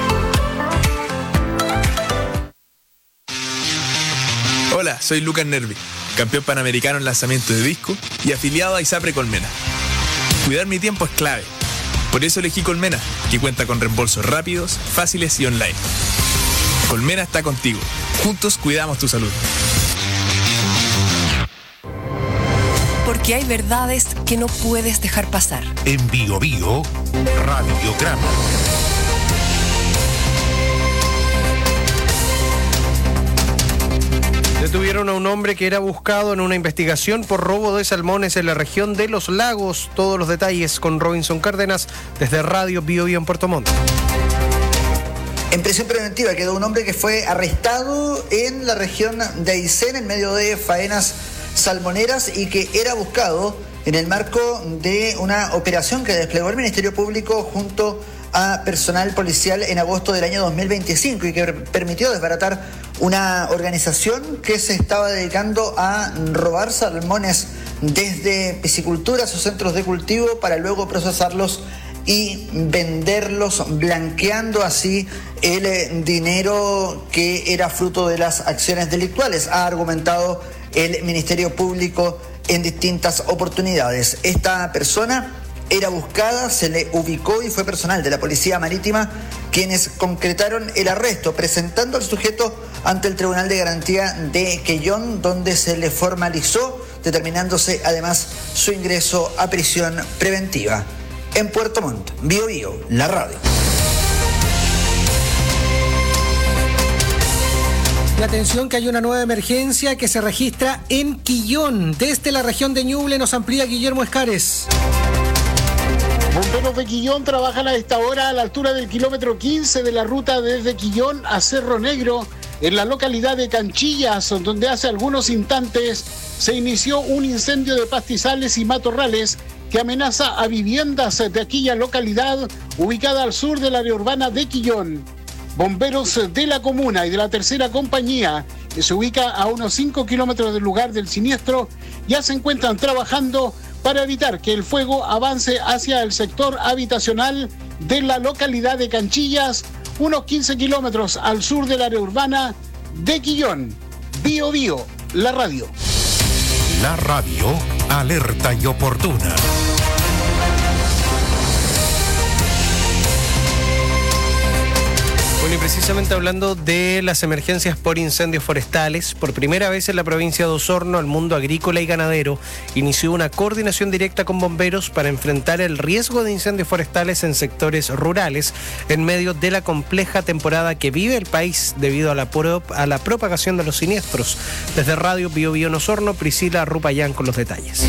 Hola, soy Lucas Nervi, campeón panamericano en lanzamiento de disco y afiliado a ISAPRE Colmena. Cuidar mi tiempo es clave. Por eso elegí Colmena, que cuenta con reembolsos rápidos, fáciles y online. Colmena está contigo. Juntos cuidamos tu salud. Porque hay verdades que no puedes dejar pasar. En Bio Bio, Radiograma. Detuvieron a un hombre que era buscado en una investigación por robo de salmones en la región de Los Lagos. Todos los detalles con Robinson Cárdenas desde Radio Bio Bio en Puerto Montt. En prisión preventiva quedó un hombre que fue arrestado en la región de Aysén en medio de faenas salmoneras y que era buscado en el marco de una operación que desplegó el Ministerio Público junto a personal policial en agosto del año dos mil veinticinco y que permitió desbaratar una organización que se estaba dedicando a robar salmones desde pisciculturas o centros de cultivo para luego procesarlos y venderlos, blanqueando así el dinero que era fruto de las acciones delictuales, ha argumentado el Ministerio Público en distintas oportunidades. Esta persona era buscada, se le ubicó y fue personal de la Policía Marítima quienes concretaron el arresto, presentando al sujeto ante el Tribunal de Garantía de Quellón, donde se le formalizó, determinándose además su ingreso a prisión preventiva. En Puerto Montt, Bio Bio, la radio. Y atención que hay una nueva emergencia que se registra en Quillón. Desde la región de Ñuble nos amplía Guillermo Escares. Bomberos de Quillón trabajan a esta hora a la altura del kilómetro quince de la ruta desde Quillón a Cerro Negro, en la localidad de Canchillas, donde hace algunos instantes se inició un incendio de pastizales y matorrales que amenaza a viviendas de aquella localidad ubicada al sur del área urbana de Quillón. Bomberos de la comuna y de la tercera compañía, que se ubica a unos cinco kilómetros del lugar del siniestro, ya se encuentran trabajando para evitar que el fuego avance hacia el sector habitacional de la localidad de Canchillas, unos quince kilómetros al sur del área urbana de Quillón. Bio Bio, la radio. La radio, alerta y oportuna. Bueno, y precisamente hablando de las emergencias por incendios forestales, por primera vez en la provincia de Osorno, el mundo agrícola y ganadero inició una coordinación directa con bomberos para enfrentar el riesgo de incendios forestales en sectores rurales en medio de la compleja temporada que vive el país debido a la, pro, a la propagación de los siniestros. Desde Radio Bio Bio en Osorno, Priscila Rupayán con los detalles.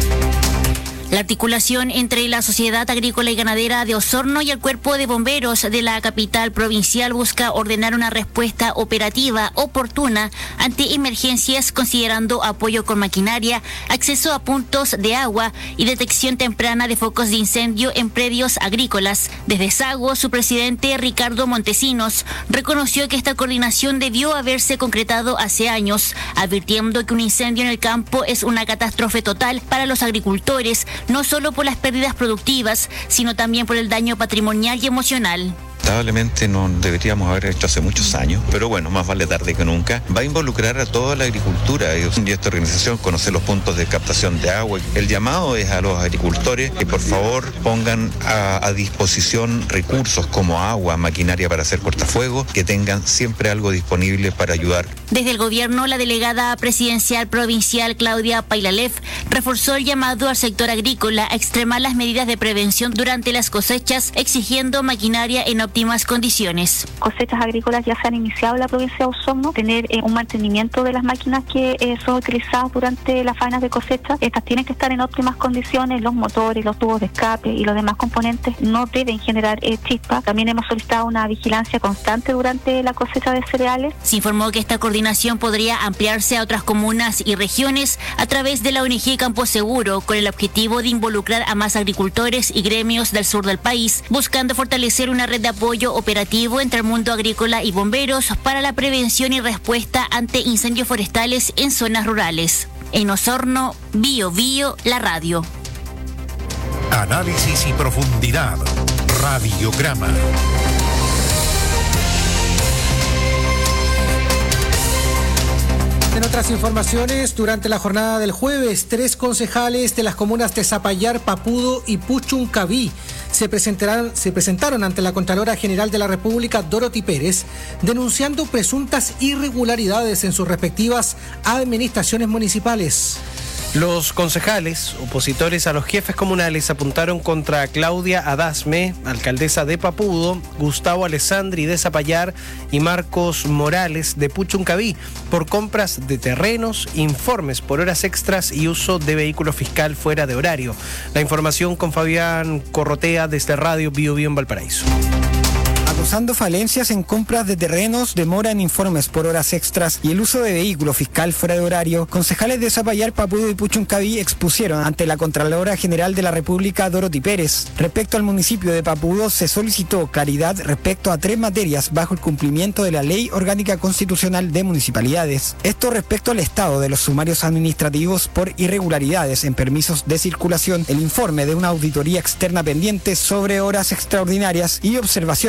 La articulación entre la Sociedad Agrícola y Ganadera de Osorno y el Cuerpo de Bomberos de la capital provincial busca ordenar una respuesta operativa oportuna ante emergencias, considerando apoyo con maquinaria, acceso a puntos de agua y detección temprana de focos de incendio en predios agrícolas. Desde Sago, su presidente Ricardo Montesinos reconoció que esta coordinación debió haberse concretado hace años, advirtiendo que un incendio en el campo es una catástrofe total para los agricultores, no solo por las pérdidas productivas, sino también por el daño patrimonial y emocional. Lamentablemente no deberíamos haber hecho hace muchos años, pero bueno, más vale tarde que nunca. Va a involucrar a toda la agricultura y esta organización conocer los puntos de captación de agua. El llamado es a los agricultores que por favor pongan a, a disposición recursos como agua, maquinaria para hacer cortafuegos, que tengan siempre algo disponible para ayudar. Desde el gobierno, la delegada presidencial provincial Claudia Pailalef reforzó el llamado al sector agrícola a extremar las medidas de prevención durante las cosechas, exigiendo maquinaria en óptimas condiciones. Cosechas agrícolas ya se han iniciado en la provincia de Osorno, tener eh, un mantenimiento de las máquinas que eh, son utilizadas durante las faenas de cosecha. Estas tienen que estar en óptimas condiciones, los motores, los tubos de escape y los demás componentes no deben generar eh, chispas. También hemos solicitado una vigilancia constante durante la cosecha de cereales. Se informó que esta coordinación podría ampliarse a otras comunas y regiones a través de la O N G Campo Seguro, con el objetivo de involucrar a más agricultores y gremios del sur del país, buscando fortalecer una red de apoyo operativo entre el mundo agrícola y bomberos para la prevención y respuesta ante incendios forestales en zonas rurales. En Osorno, Bio Bio, la radio. Análisis y profundidad. Radiograma. En otras informaciones, durante la jornada del jueves, tres concejales de las comunas de Zapallar, Papudo y Puchuncaví se, presentarán, se presentaron ante la Contralora General de la República, Dorothy Pérez, denunciando presuntas irregularidades en sus respectivas administraciones municipales. Los concejales, opositores a los jefes comunales, apuntaron contra Claudia Adasme, alcaldesa de Papudo, Gustavo Alessandri de Zapallar y Marcos Morales de Puchuncaví, por compras de terrenos, informes por horas extras y uso de vehículo fiscal fuera de horario. La información con Fabián Corrotea desde Radio Bio Bio en Valparaíso. Acusando falencias en compras de terrenos, demora en informes por horas extras y el uso de vehículo fiscal fuera de horario, concejales de Zapallar, Papudo y Puchuncaví expusieron ante la Contralora General de la República, Dorothy Pérez. Respecto al municipio de Papudo, se solicitó claridad respecto a tres materias bajo el cumplimiento de la Ley Orgánica Constitucional de Municipalidades. Esto respecto al estado de los sumarios administrativos por irregularidades en permisos de circulación, el informe de una auditoría externa pendiente sobre horas extraordinarias y observaciones sobre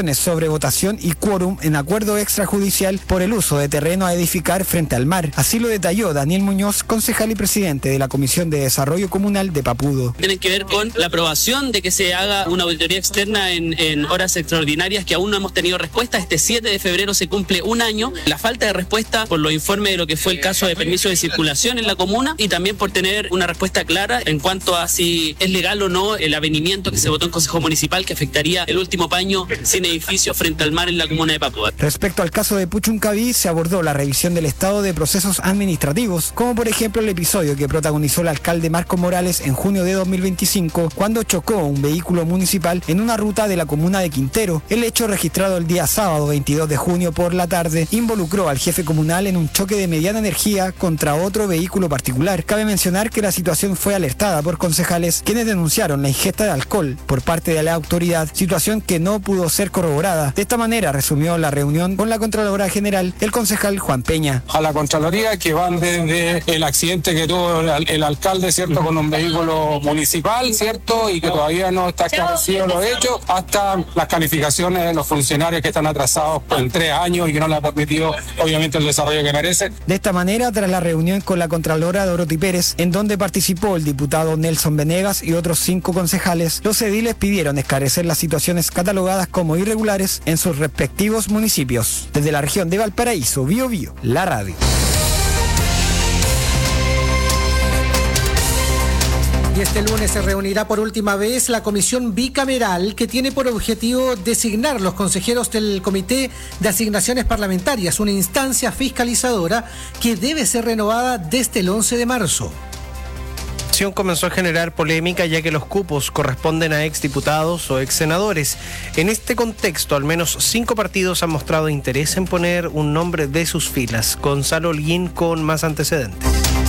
sobre votación y quórum en acuerdo extrajudicial por el uso de terreno a edificar frente al mar. Así lo detalló Daniel Muñoz, concejal y presidente de la Comisión de Desarrollo Comunal de Papudo. Tienen que ver con la aprobación de que se haga una auditoría externa en, en horas extraordinarias que aún no hemos tenido respuesta. Este siete de febrero se cumple un año. La falta de respuesta por los informes de lo que fue el caso de permiso de circulación en la comuna y también por tener una respuesta clara en cuanto a si es legal o no el avenimiento que se votó en Consejo Municipal que afectaría el último paño sin edificio frente al mar en la comuna de Papudo. Respecto al caso de Puchuncaví, se abordó la revisión del estado de procesos administrativos, como por ejemplo el episodio que protagonizó el alcalde Marco Morales en junio de dos mil veinticinco, cuando chocó un vehículo municipal en una ruta de la comuna de Quintero. El hecho, registrado el día sábado veintidós de junio por la tarde, involucró al jefe comunal en un choque de mediana energía contra otro vehículo particular. Cabe mencionar que la situación fue alertada por concejales, quienes denunciaron la ingesta de alcohol por parte de la autoridad, situación que no pudo ser corroborada. De esta manera resumió la reunión con la Contralora General el concejal Juan Peña. A la Contraloría, que van desde el accidente que tuvo el, el alcalde, ¿cierto?, con un vehículo municipal, ¿cierto?, y que todavía no está esclarecido los hechos, hasta las calificaciones de los funcionarios que están atrasados en tres años y que no les ha permitido, obviamente, el desarrollo que merecen. De esta manera, tras la reunión con la Contralora Dorothy Pérez, en donde participó el diputado Nelson Venegas y otros cinco concejales, los ediles pidieron esclarecer las situaciones catalogadas como irregulares en sus respectivos municipios. Desde la región de Valparaíso, Bio Bio, la radio. Y este lunes se reunirá por última vez la comisión bicameral que tiene por objetivo designar los consejeros del Comité de Asignaciones Parlamentarias, una instancia fiscalizadora que debe ser renovada desde el once de marzo. La acción comenzó a generar polémica ya que los cupos corresponden a exdiputados o exsenadores. En este contexto, al menos cinco partidos han mostrado interés en poner un nombre de sus filas. Gonzalo Holguín con más antecedentes.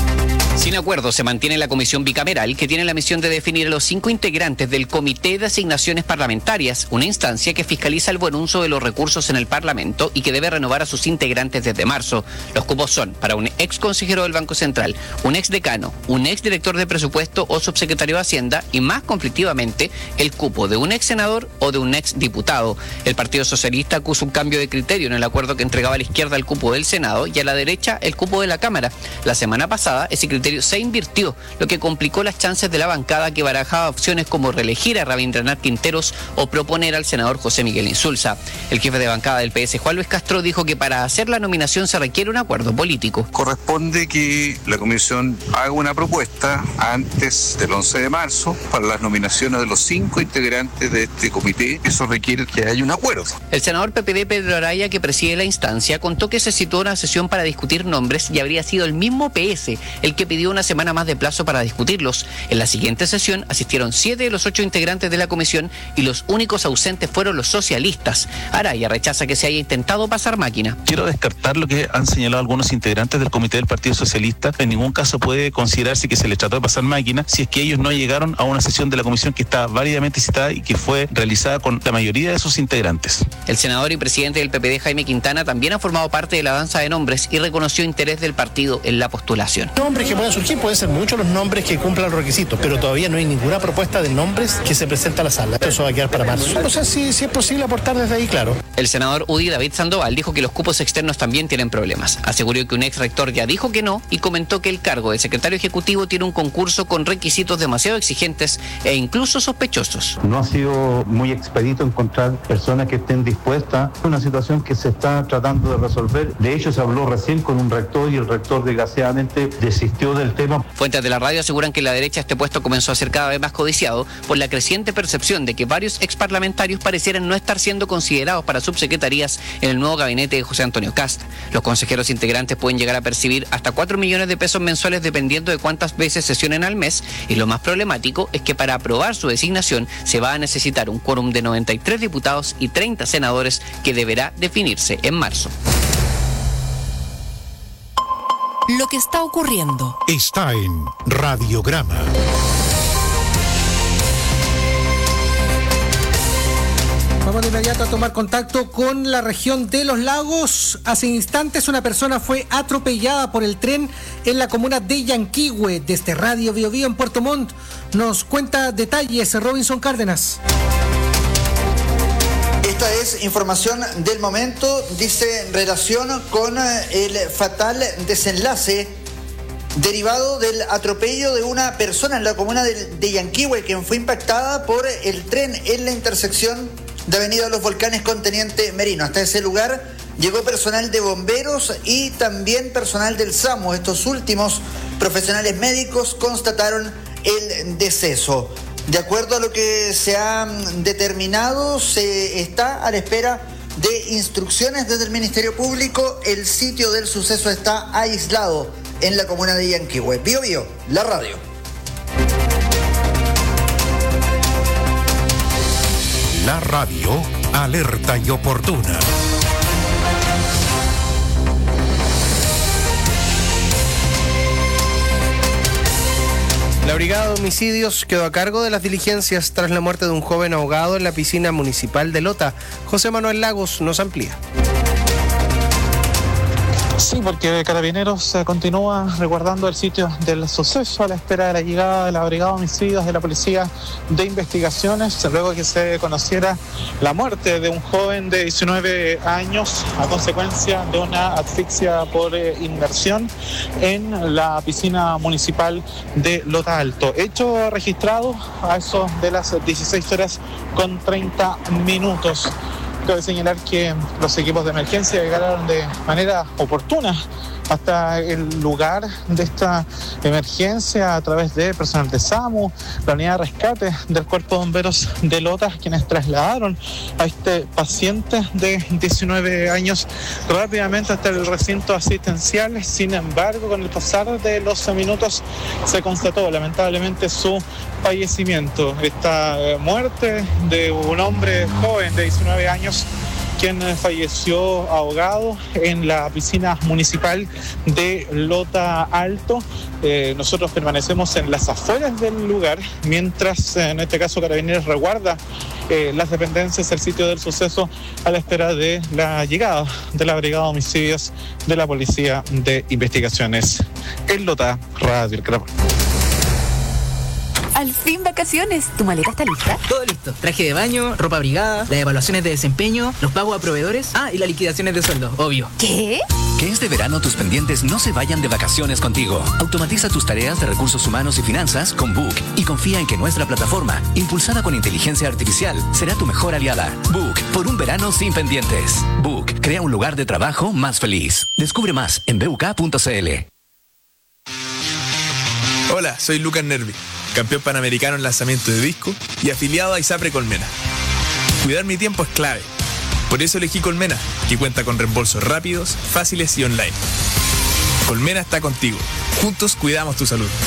Sin acuerdo, se mantiene la comisión bicameral que tiene la misión de definir a los cinco integrantes del Comité de Asignaciones Parlamentarias, una instancia que fiscaliza el buen uso de los recursos en el Parlamento y que debe renovar a sus integrantes desde marzo. Los cupos son para un ex consejero del Banco Central, un ex decano, un ex director de presupuesto o subsecretario de Hacienda y, más conflictivamente, el cupo de un ex senador o de un ex diputado. El Partido Socialista acusa un cambio de criterio en el acuerdo que entregaba a la izquierda el cupo del Senado y a la derecha el cupo de la Cámara. La semana pasada, ese criterio se invirtió, lo que complicó las chances de la bancada que barajaba opciones como reelegir a Rabindranath Quinteros o proponer al senador José Miguel Insulza. El jefe de bancada del P S, Juan Luis Castro, dijo que para hacer la nominación se requiere un acuerdo político. Corresponde que la comisión haga una propuesta antes del once de marzo para las nominaciones de los cinco integrantes de este comité. Eso requiere que haya un acuerdo. El senador P P D, Pedro Araya, que preside la instancia, contó que se citó una sesión para discutir nombres y habría sido el mismo P S el que pidió una semana más de plazo para discutirlos. En la siguiente sesión asistieron siete de los ocho integrantes de la comisión y los únicos ausentes fueron los socialistas. Araya rechaza que se haya intentado pasar máquina. Quiero descartar lo que han señalado algunos integrantes del Comité del Partido Socialista. En ningún caso puede considerarse que se les trató de pasar máquina si es que ellos no llegaron a una sesión de la comisión que está válidamente citada y que fue realizada con la mayoría de sus integrantes. El senador y presidente del P P D, Jaime Quintana, también ha formado parte de la danza de nombres y reconoció interés del partido en la postulación. Nombres que pueden surgir, pueden ser muchos los nombres que cumplan los requisitos, pero todavía no hay ninguna propuesta de nombres que se presenta a la sala. Eso va a quedar para marzo. No sé si, si es posible aportar desde ahí, claro. El senador U D I, David Sandoval, dijo que los cupos externos también tienen problemas. Aseguró que un ex rector ya dijo que no y comentó que el cargo de secretario ejecutivo tiene un concurso con requisitos demasiado exigentes e incluso sospechosos. No ha sido muy expedito encontrar personas que estén dispuestas. Es una situación que se está tratando de resolver. De hecho, se habló recién con un rector y el rector desgraciadamente desistió del tema. Fuentes de la radio aseguran que en la derecha este puesto comenzó a ser cada vez más codiciado por la creciente percepción de que varios exparlamentarios parecieran no estar siendo considerados para subsecretarías en el nuevo gabinete de José Antonio Kast. Los consejeros integrantes pueden llegar a percibir hasta cuatro millones de pesos mensuales dependiendo de cuántas veces sesionen al mes, y lo más problemático es que para aprobar su designación se va a necesitar un quórum de noventa y tres diputados y treinta senadores que deberá definirse en marzo. Lo que está ocurriendo está en Radiograma. Vamos de inmediato a tomar contacto con la región de Los Lagos. Hace instantes una persona fue atropellada por el tren en la comuna de Yanquihue. Desde Radio Bio Bio en Puerto Montt nos cuenta detalles Robinson Cárdenas. Esta es información del momento, dice en relación con el fatal desenlace derivado del atropello de una persona en la comuna de, de Yanquihue, quien fue impactada por el tren en la intersección de Avenida Los Volcanes con Teniente Merino. Hasta ese lugar llegó personal de bomberos y también personal del SAMU. Estos últimos profesionales médicos constataron el deceso. De acuerdo a lo que se ha determinado, se está a la espera de instrucciones desde el Ministerio Público. El sitio del suceso está aislado en la comuna de Yanquihue. Bio Bio, la radio. La radio, alerta y oportuna. La Brigada de Homicidios quedó a cargo de las diligencias tras la muerte de un joven ahogado en la piscina municipal de Lota. José Manuel Lagos nos amplía. Sí, porque Carabineros eh, continúa resguardando el sitio del suceso a la espera de la llegada de la Brigada de Homicidios de la Policía de Investigaciones, luego que se conociera la muerte de un joven de diecinueve años a consecuencia de una asfixia por eh, inmersión en la piscina municipal de Lota Alto. Hecho registrado a eso de las dieciséis horas con treinta minutos. Cabe señalar que los equipos de emergencia llegaron de manera oportuna hasta el lugar de esta emergencia a través de personal de SAMU, la unidad de rescate del Cuerpo de Bomberos de Lota, quienes trasladaron a este paciente de diecinueve años rápidamente hasta el recinto asistencial. Sin embargo, con el pasar de los minutos se constató lamentablemente su fallecimiento. Esta muerte de un hombre joven de diecinueve años quien falleció ahogado en la piscina municipal de Lota Alto. Eh, nosotros permanecemos en las afueras del lugar, mientras en este caso Carabineros resguarda eh, las dependencias del sitio del suceso a la espera de la llegada de la Brigada de Homicidios de la Policía de Investigaciones. En Lota, Radio El Caracol. Al fin vacaciones. ¿Tu maleta está lista? Todo listo. Traje de baño, ropa abrigada, las evaluaciones de desempeño, los pagos a proveedores. Ah, y las liquidaciones de sueldo, obvio. ¿Qué? Que este verano tus pendientes no se vayan de vacaciones contigo. Automatiza tus tareas de recursos humanos y finanzas con Book y confía en que nuestra plataforma, impulsada con inteligencia artificial, será tu mejor aliada. Book, por un verano sin pendientes. Book, crea un lugar de trabajo más feliz. Descubre más en b u k punto c l. Hola, soy Lucas Nervi, campeón panamericano en lanzamiento de disco y afiliado a ISAPRE Colmena. Cuidar mi tiempo es clave. Por eso elegí Colmena, que cuenta con reembolsos rápidos, fáciles y online. Colmena está contigo. Juntos cuidamos tu salud.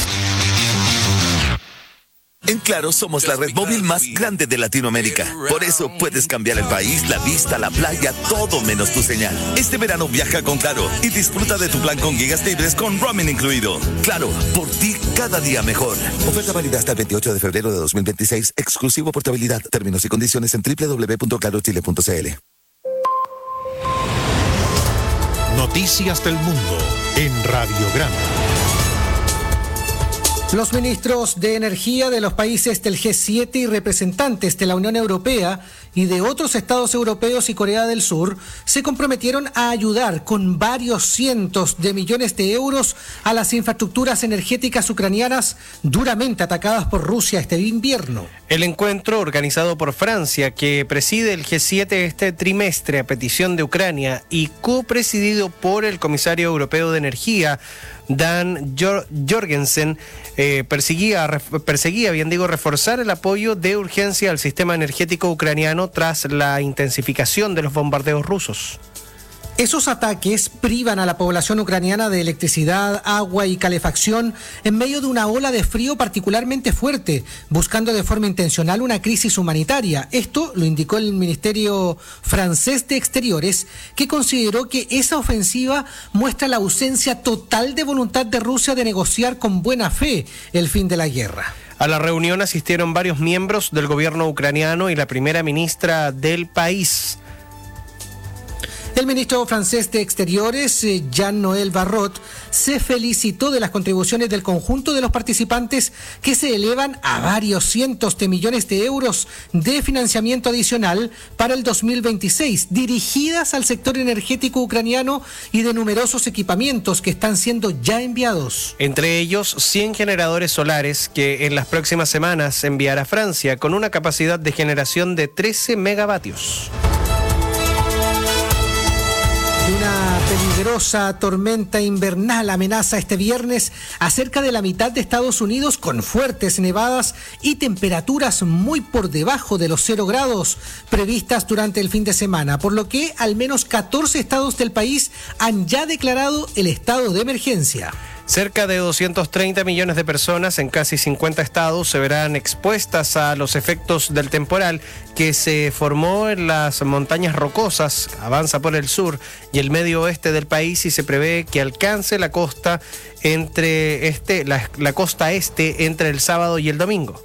En Claro somos la red móvil más grande de Latinoamérica. Por eso puedes cambiar el país, la vista, la playa, todo menos tu señal. Este verano viaja con Claro y disfruta de tu plan con gigas libres con roaming incluido. Claro, por ti cada día mejor. Oferta válida hasta el veintiocho de febrero de dos mil veintiséis. Exclusivo portabilidad. Términos y condiciones en doble u doble u doble u punto claro chile punto c l. Noticias del mundo en Radiograma. Los ministros de Energía de los países del G siete y representantes de la Unión Europea y de otros estados europeos y Corea del Sur se comprometieron a ayudar con varios cientos de millones de euros a las infraestructuras energéticas ucranianas duramente atacadas por Rusia este invierno. El encuentro, organizado por Francia, que preside el G siete este trimestre a petición de Ucrania y copresidido por el comisario europeo de Energía, Dan Jorgensen, eh, perseguía, perseguía, bien digo, reforzar el apoyo de urgencia al sistema energético ucraniano tras la intensificación de los bombardeos rusos. Esos ataques privan a la población ucraniana de electricidad, agua y calefacción en medio de una ola de frío particularmente fuerte, buscando de forma intencional una crisis humanitaria. Esto lo indicó el Ministerio francés de Exteriores, que consideró que esa ofensiva muestra la ausencia total de voluntad de Rusia de negociar con buena fe el fin de la guerra. A la reunión asistieron varios miembros del gobierno ucraniano y la primera ministra del país. El ministro francés de Exteriores, Jean-Noël Barrot, se felicitó de las contribuciones del conjunto de los participantes que se elevan a varios cientos de millones de euros de financiamiento adicional para el dos mil veintiséis, dirigidas al sector energético ucraniano y de numerosos equipamientos que están siendo ya enviados. Entre ellos, cien generadores solares que en las próximas semanas enviará Francia con una capacidad de generación de trece megavatios. Una peligrosa tormenta invernal amenaza este viernes a cerca de la mitad de Estados Unidos con fuertes nevadas y temperaturas muy por debajo de los cero grados previstas durante el fin de semana, por lo que al menos catorce estados del país han ya declarado el estado de emergencia. Cerca de doscientos treinta millones de personas en casi cincuenta estados se verán expuestas a los efectos del temporal que se formó en las montañas rocosas, avanza por el sur y el medio oeste del país y se prevé que alcance la costa entre este, la, la costa este entre el sábado y el domingo.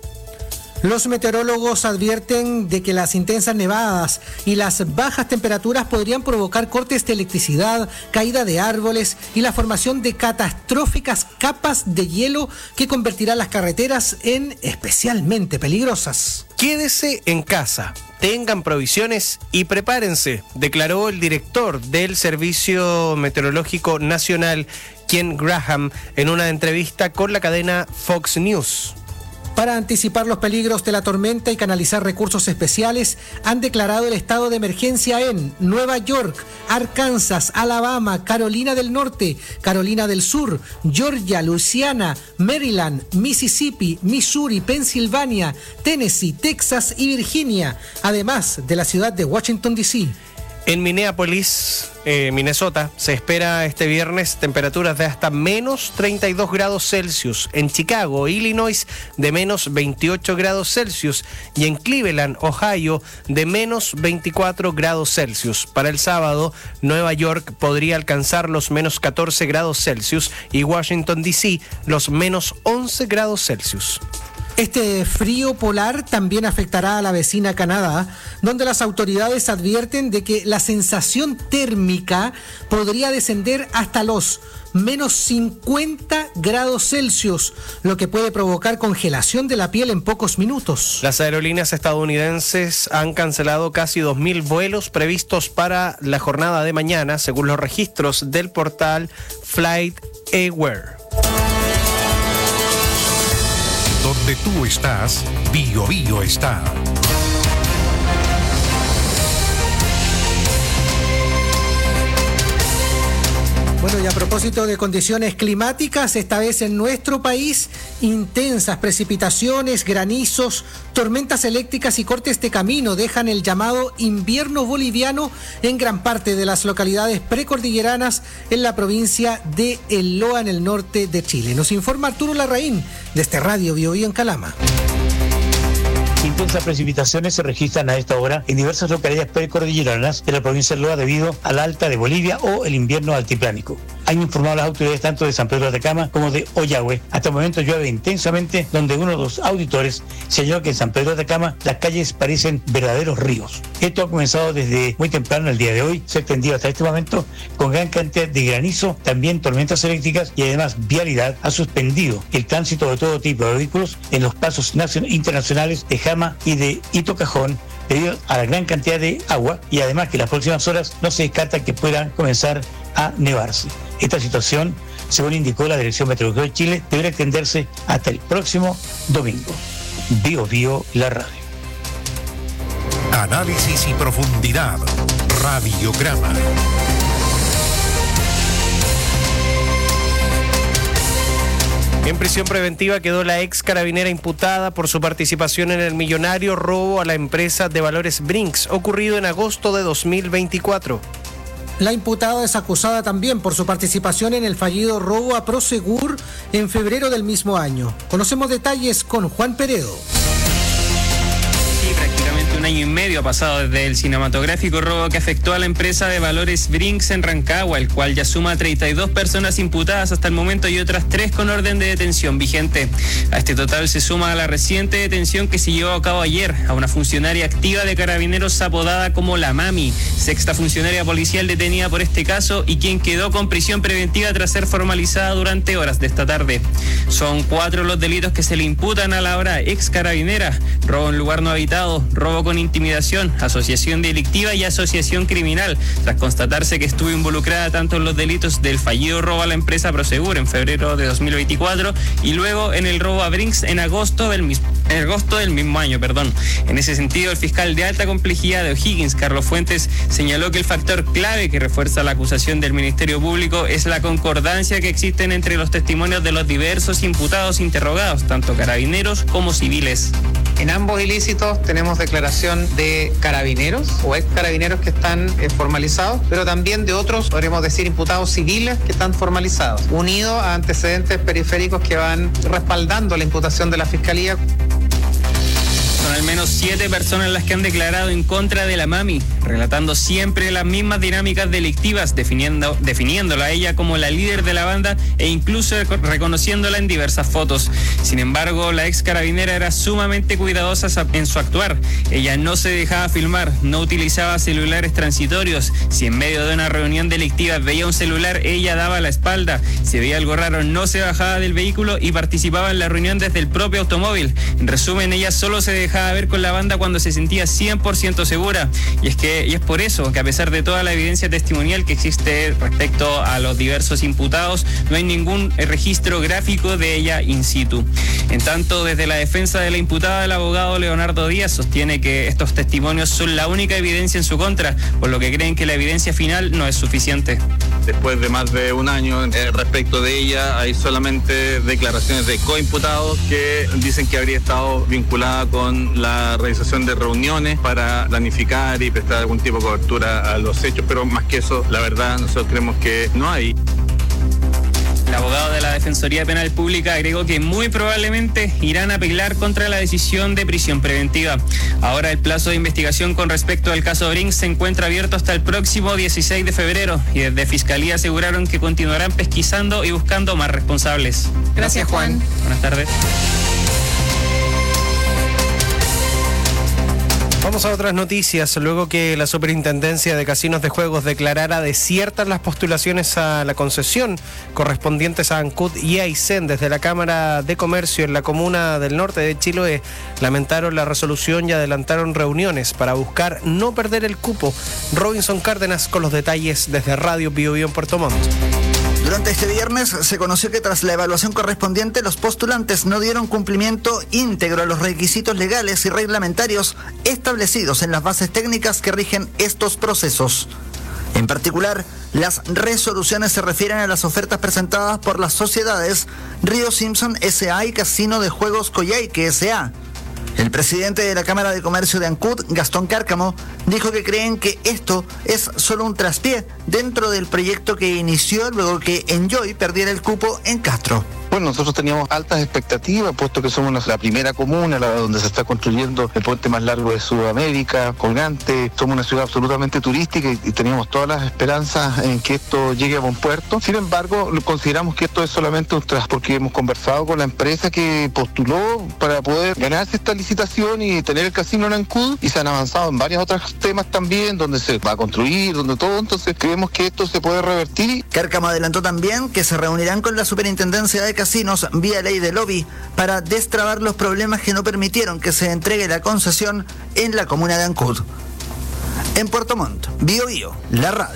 Los meteorólogos advierten de que las intensas nevadas y las bajas temperaturas podrían provocar cortes de electricidad, caída de árboles y la formación de catastróficas capas de hielo que convertirán las carreteras en especialmente peligrosas. Quédese en casa, tengan provisiones y prepárense, declaró el director del Servicio Meteorológico Nacional, Ken Graham, en una entrevista con la cadena Fox News. Para anticipar los peligros de la tormenta y canalizar recursos especiales, han declarado el estado de emergencia en Nueva York, Arkansas, Alabama, Carolina del Norte, Carolina del Sur, Georgia, Luisiana, Maryland, Mississippi, Missouri, Pensilvania, Tennessee, Texas y Virginia, además de la ciudad de Washington, D C En Minneapolis, eh, Minnesota, se espera este viernes temperaturas de hasta menos treinta y dos grados Celsius. En Chicago, Illinois, de menos veintiocho grados Celsius. Y en Cleveland, Ohio, de menos veinticuatro grados Celsius. Para el sábado, Nueva York podría alcanzar los menos catorce grados Celsius y Washington, D C, los menos once grados Celsius. Este frío polar también afectará a la vecina Canadá, donde las autoridades advierten de que la sensación térmica podría descender hasta los menos cincuenta grados Celsius, lo que puede provocar congelación de la piel en pocos minutos. Las aerolíneas estadounidenses han cancelado casi dos mil vuelos previstos para la jornada de mañana, según los registros del portal FlightAware. Donde tú estás, Bio Bio está. Bueno, y a propósito de condiciones climáticas, esta vez en nuestro país, intensas precipitaciones, granizos, tormentas eléctricas y cortes de camino dejan el llamado invierno boliviano en gran parte de las localidades precordilleranas en la provincia de El Loa, en el norte de Chile. Nos informa Arturo Larraín, desde Radio Bio Bio en Calama. Intensas precipitaciones se registran a esta hora en diversas localidades precordilleranas de la provincia de Loa debido a la alta de Bolivia o el invierno altiplánico. Han informado las autoridades tanto de San Pedro de Atacama como de Ollagüe. Hasta el momento llueve intensamente, donde uno de los auditores señaló que en San Pedro de Atacama las calles parecen verdaderos ríos. Esto ha comenzado desde muy temprano el día de hoy, se ha extendido hasta este momento con gran cantidad de granizo, también tormentas eléctricas y además Vialidad ha suspendido el tránsito de todo tipo de vehículos en los pasos internacionales de Jama y de Ito Cajón debido a la gran cantidad de agua y además que en las próximas horas no se descarta que puedan comenzar a nevarse. Esta situación, según indicó la Dirección Meteorológica de Chile, deberá extenderse hasta el próximo domingo. Bio Bio, la radio. Análisis y profundidad. Radiograma. En prisión preventiva quedó la ex carabinera imputada por su participación en el millonario robo a la empresa de valores Brinks, ocurrido en agosto de dos mil veinticuatro. La imputada es acusada también por su participación en el fallido robo a Prosegur en febrero del mismo año. Conocemos detalles con Juan Peredo. Sí, prácticamente un año y medio ha pasado desde el cinematográfico robo que afectó a la empresa de valores Brinks en Rancagua, el cual ya suma treinta y dos personas imputadas hasta el momento y otras tres con orden de detención vigente. A este total se suma la reciente detención que se llevó a cabo ayer a una funcionaria activa de Carabineros apodada como La Mami, sexta funcionaria policial detenida por este caso y quien quedó con prisión preventiva tras ser formalizada durante horas de esta tarde. Son cuatro los delitos que se le imputan a la ahora ex carabinera: robo en lugar no habitado, robo con intimidación, asociación delictiva y asociación criminal, tras constatarse que estuvo involucrada tanto en los delitos del fallido robo a la empresa Prosegur en febrero de dos mil veinticuatro y luego en el robo a Brinks en agosto del mismo, en agosto del mismo año. Perdón. En ese sentido, el fiscal de alta complejidad de O'Higgins, Carlos Fuentes, señaló que el factor clave que refuerza la acusación del Ministerio Público es la concordancia que existen entre los testimonios de los diversos imputados interrogados, tanto carabineros como civiles. En ambos ilícitos tenemos declaración de carabineros o ex carabineros que están eh, formalizados, pero también de otros, podríamos decir, imputados civiles que están formalizados, unidos a antecedentes periféricos que van respaldando la imputación de la Fiscalía. Son al menos siete personas las que han declarado en contra de La Mami, relatando siempre las mismas dinámicas delictivas, definiendo, definiéndola a ella como la líder de la banda e incluso reconociéndola en diversas fotos. Sin embargo, la ex carabinera era sumamente cuidadosa en su actuar. Ella no se dejaba filmar, no utilizaba celulares transitorios. Si en medio de una reunión delictiva veía un celular, ella daba la espalda. Si veía algo raro, no se bajaba del vehículo y participaba en la reunión desde el propio automóvil. En resumen, ella solo se dejaba a ver con la banda cuando se sentía cien por ciento segura. Y es que y es por eso que, a pesar de toda la evidencia testimonial que existe respecto a los diversos imputados, no hay ningún registro gráfico de ella in situ. En tanto, desde la defensa de la imputada, el abogado Leonardo Díaz sostiene que estos testimonios son la única evidencia en su contra, por lo que creen que la evidencia final no es suficiente. Después de más de un año eh, respecto de ella, hay solamente declaraciones de coimputados que dicen que habría estado vinculada con la realización de reuniones para planificar y prestar algún tipo de cobertura a los hechos, pero más que eso, la verdad, nosotros creemos que no hay. El abogado de la Defensoría Penal Pública agregó que muy probablemente irán a apelar contra la decisión de prisión preventiva. Ahora el plazo de investigación con respecto al caso Brinks se encuentra abierto hasta el próximo dieciséis de febrero y desde Fiscalía aseguraron que continuarán pesquisando y buscando más responsables. Gracias, Juan. Buenas tardes. Vamos a otras noticias. Luego que la Superintendencia de Casinos de Juegos declarara desiertas las postulaciones a la concesión correspondientes a Ancud y Aysén, desde la Cámara de Comercio en la comuna del norte de Chiloé lamentaron la resolución y adelantaron reuniones para buscar no perder el cupo. Robinson Cárdenas con los detalles desde Radio Bio Bio en Puerto Montt. Durante este viernes se conoció que tras la evaluación correspondiente los postulantes no dieron cumplimiento íntegro a los requisitos legales y reglamentarios establecidos en las bases técnicas que rigen estos procesos. En particular, las resoluciones se refieren a las ofertas presentadas por las sociedades Río Simpson S A y Casino de Juegos Coyhaique S A. El presidente de la Cámara de Comercio de Ancud, Gastón Cárcamo, dijo que creen que esto es solo un traspié dentro del proyecto que inició luego que Enjoy perdiera el cupo en Castro. Bueno, nosotros teníamos altas expectativas, puesto que somos la primera comuna, la donde se está construyendo el puente más largo de Sudamérica, colgante. Somos una ciudad absolutamente turística y, y teníamos todas las esperanzas en que esto llegue a buen puerto. Sin embargo, consideramos que esto es solamente un tras, porque hemos conversado con la empresa que postuló para poder ganarse esta licitación y tener el casino en Ancud, y se han avanzado en varios otros temas también, donde se va a construir, donde todo. Entonces creemos que esto se puede revertir. Cárcamo adelantó también que se reunirán con la Superintendencia de Casinos vía ley de lobby para destrabar los problemas que no permitieron que se entregue la concesión en la comuna de Ancud. En Puerto Montt, Bio Bio, la radio.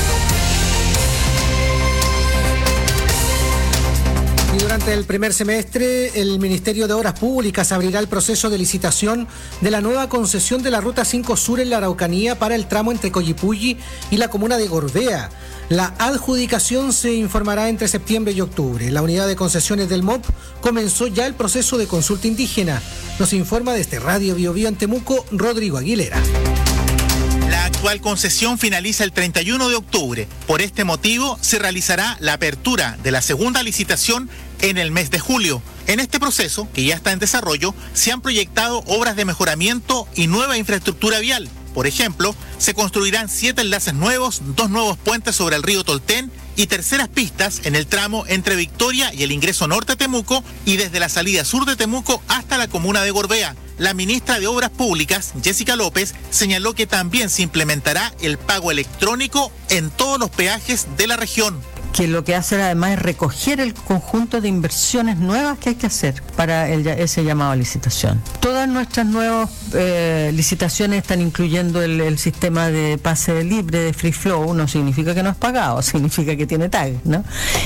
Y durante el primer semestre, el Ministerio de Obras Públicas abrirá el proceso de licitación de la nueva concesión de la Ruta cinco Sur en la Araucanía para el tramo entre Coyipulli y la comuna de Gorbea. La adjudicación se informará entre septiembre y octubre. La unidad de concesiones del M O P comenzó ya el proceso de consulta indígena. Nos informa desde Radio Bio Bio en Temuco, Rodrigo Aguilera. La actual concesión finaliza el treinta y uno de octubre. Por este motivo, se realizará la apertura de la segunda licitación en el mes de julio. En este proceso, que ya está en desarrollo, se han proyectado obras de mejoramiento y nueva infraestructura vial. Por ejemplo, se construirán siete enlaces nuevos, dos nuevos puentes sobre el río Tolten y terceras pistas en el tramo entre Victoria y el ingreso norte a Temuco y desde la salida sur de Temuco hasta la comuna de Gorbea. La ministra de Obras Públicas, Jessica López, señaló que también se implementará el pago electrónico en todos los peajes de la región. Que lo que hace además es recoger el conjunto de inversiones nuevas que hay que hacer para el, ese llamado a licitación. Todas nuestras nuevas eh, licitaciones están incluyendo el, el sistema de pase libre de free flow. No significa que no es pagado, significa que tiene tag, ¿no?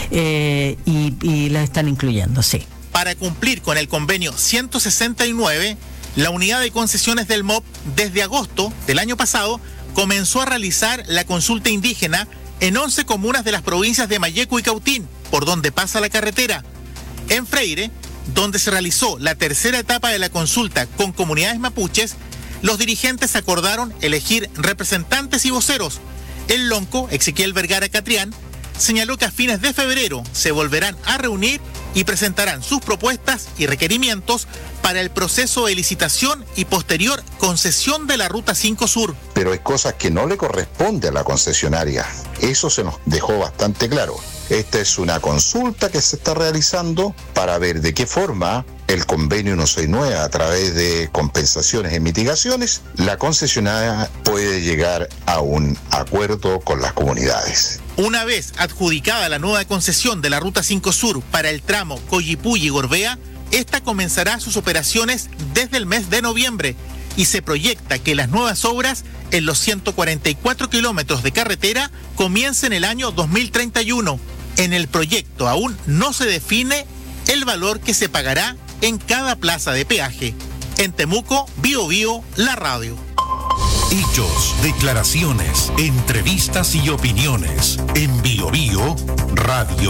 Eh, y, y las están incluyendo, sí. Para cumplir con el convenio ciento sesenta y nueve, la unidad de concesiones del M O P desde agosto del año pasado comenzó a realizar la consulta indígena en once comunas de las provincias de Mayeco y Cautín, por donde pasa la carretera. En Freire, donde se realizó la tercera etapa de la consulta con comunidades mapuches, los dirigentes acordaron elegir representantes y voceros. El lonco, Ezequiel Vergara Catrián, señaló que a fines de febrero se volverán a reunir y presentarán sus propuestas y requerimientos para el proceso de licitación y posterior concesión de la Ruta cinco Sur. Pero hay cosas que no le corresponde a la concesionaria. Eso se nos dejó bastante claro. Esta es una consulta que se está realizando para ver de qué forma el convenio ciento sesenta y nueve, a través de compensaciones y mitigaciones, la concesionaria puede llegar a un acuerdo con las comunidades. Una vez adjudicada la nueva concesión de la Ruta cinco Sur para el tramo Collipulli-Gorbea, esta comenzará sus operaciones desde el mes de noviembre y se proyecta que las nuevas obras en los ciento cuarenta y cuatro kilómetros de carretera comiencen el año dos mil treinta y uno. En el proyecto aún no se define el valor que se pagará en cada plaza de peaje. En Temuco, Bio Bio, la radio. Hechos, declaraciones, entrevistas y opiniones. En Bio Bio, Radio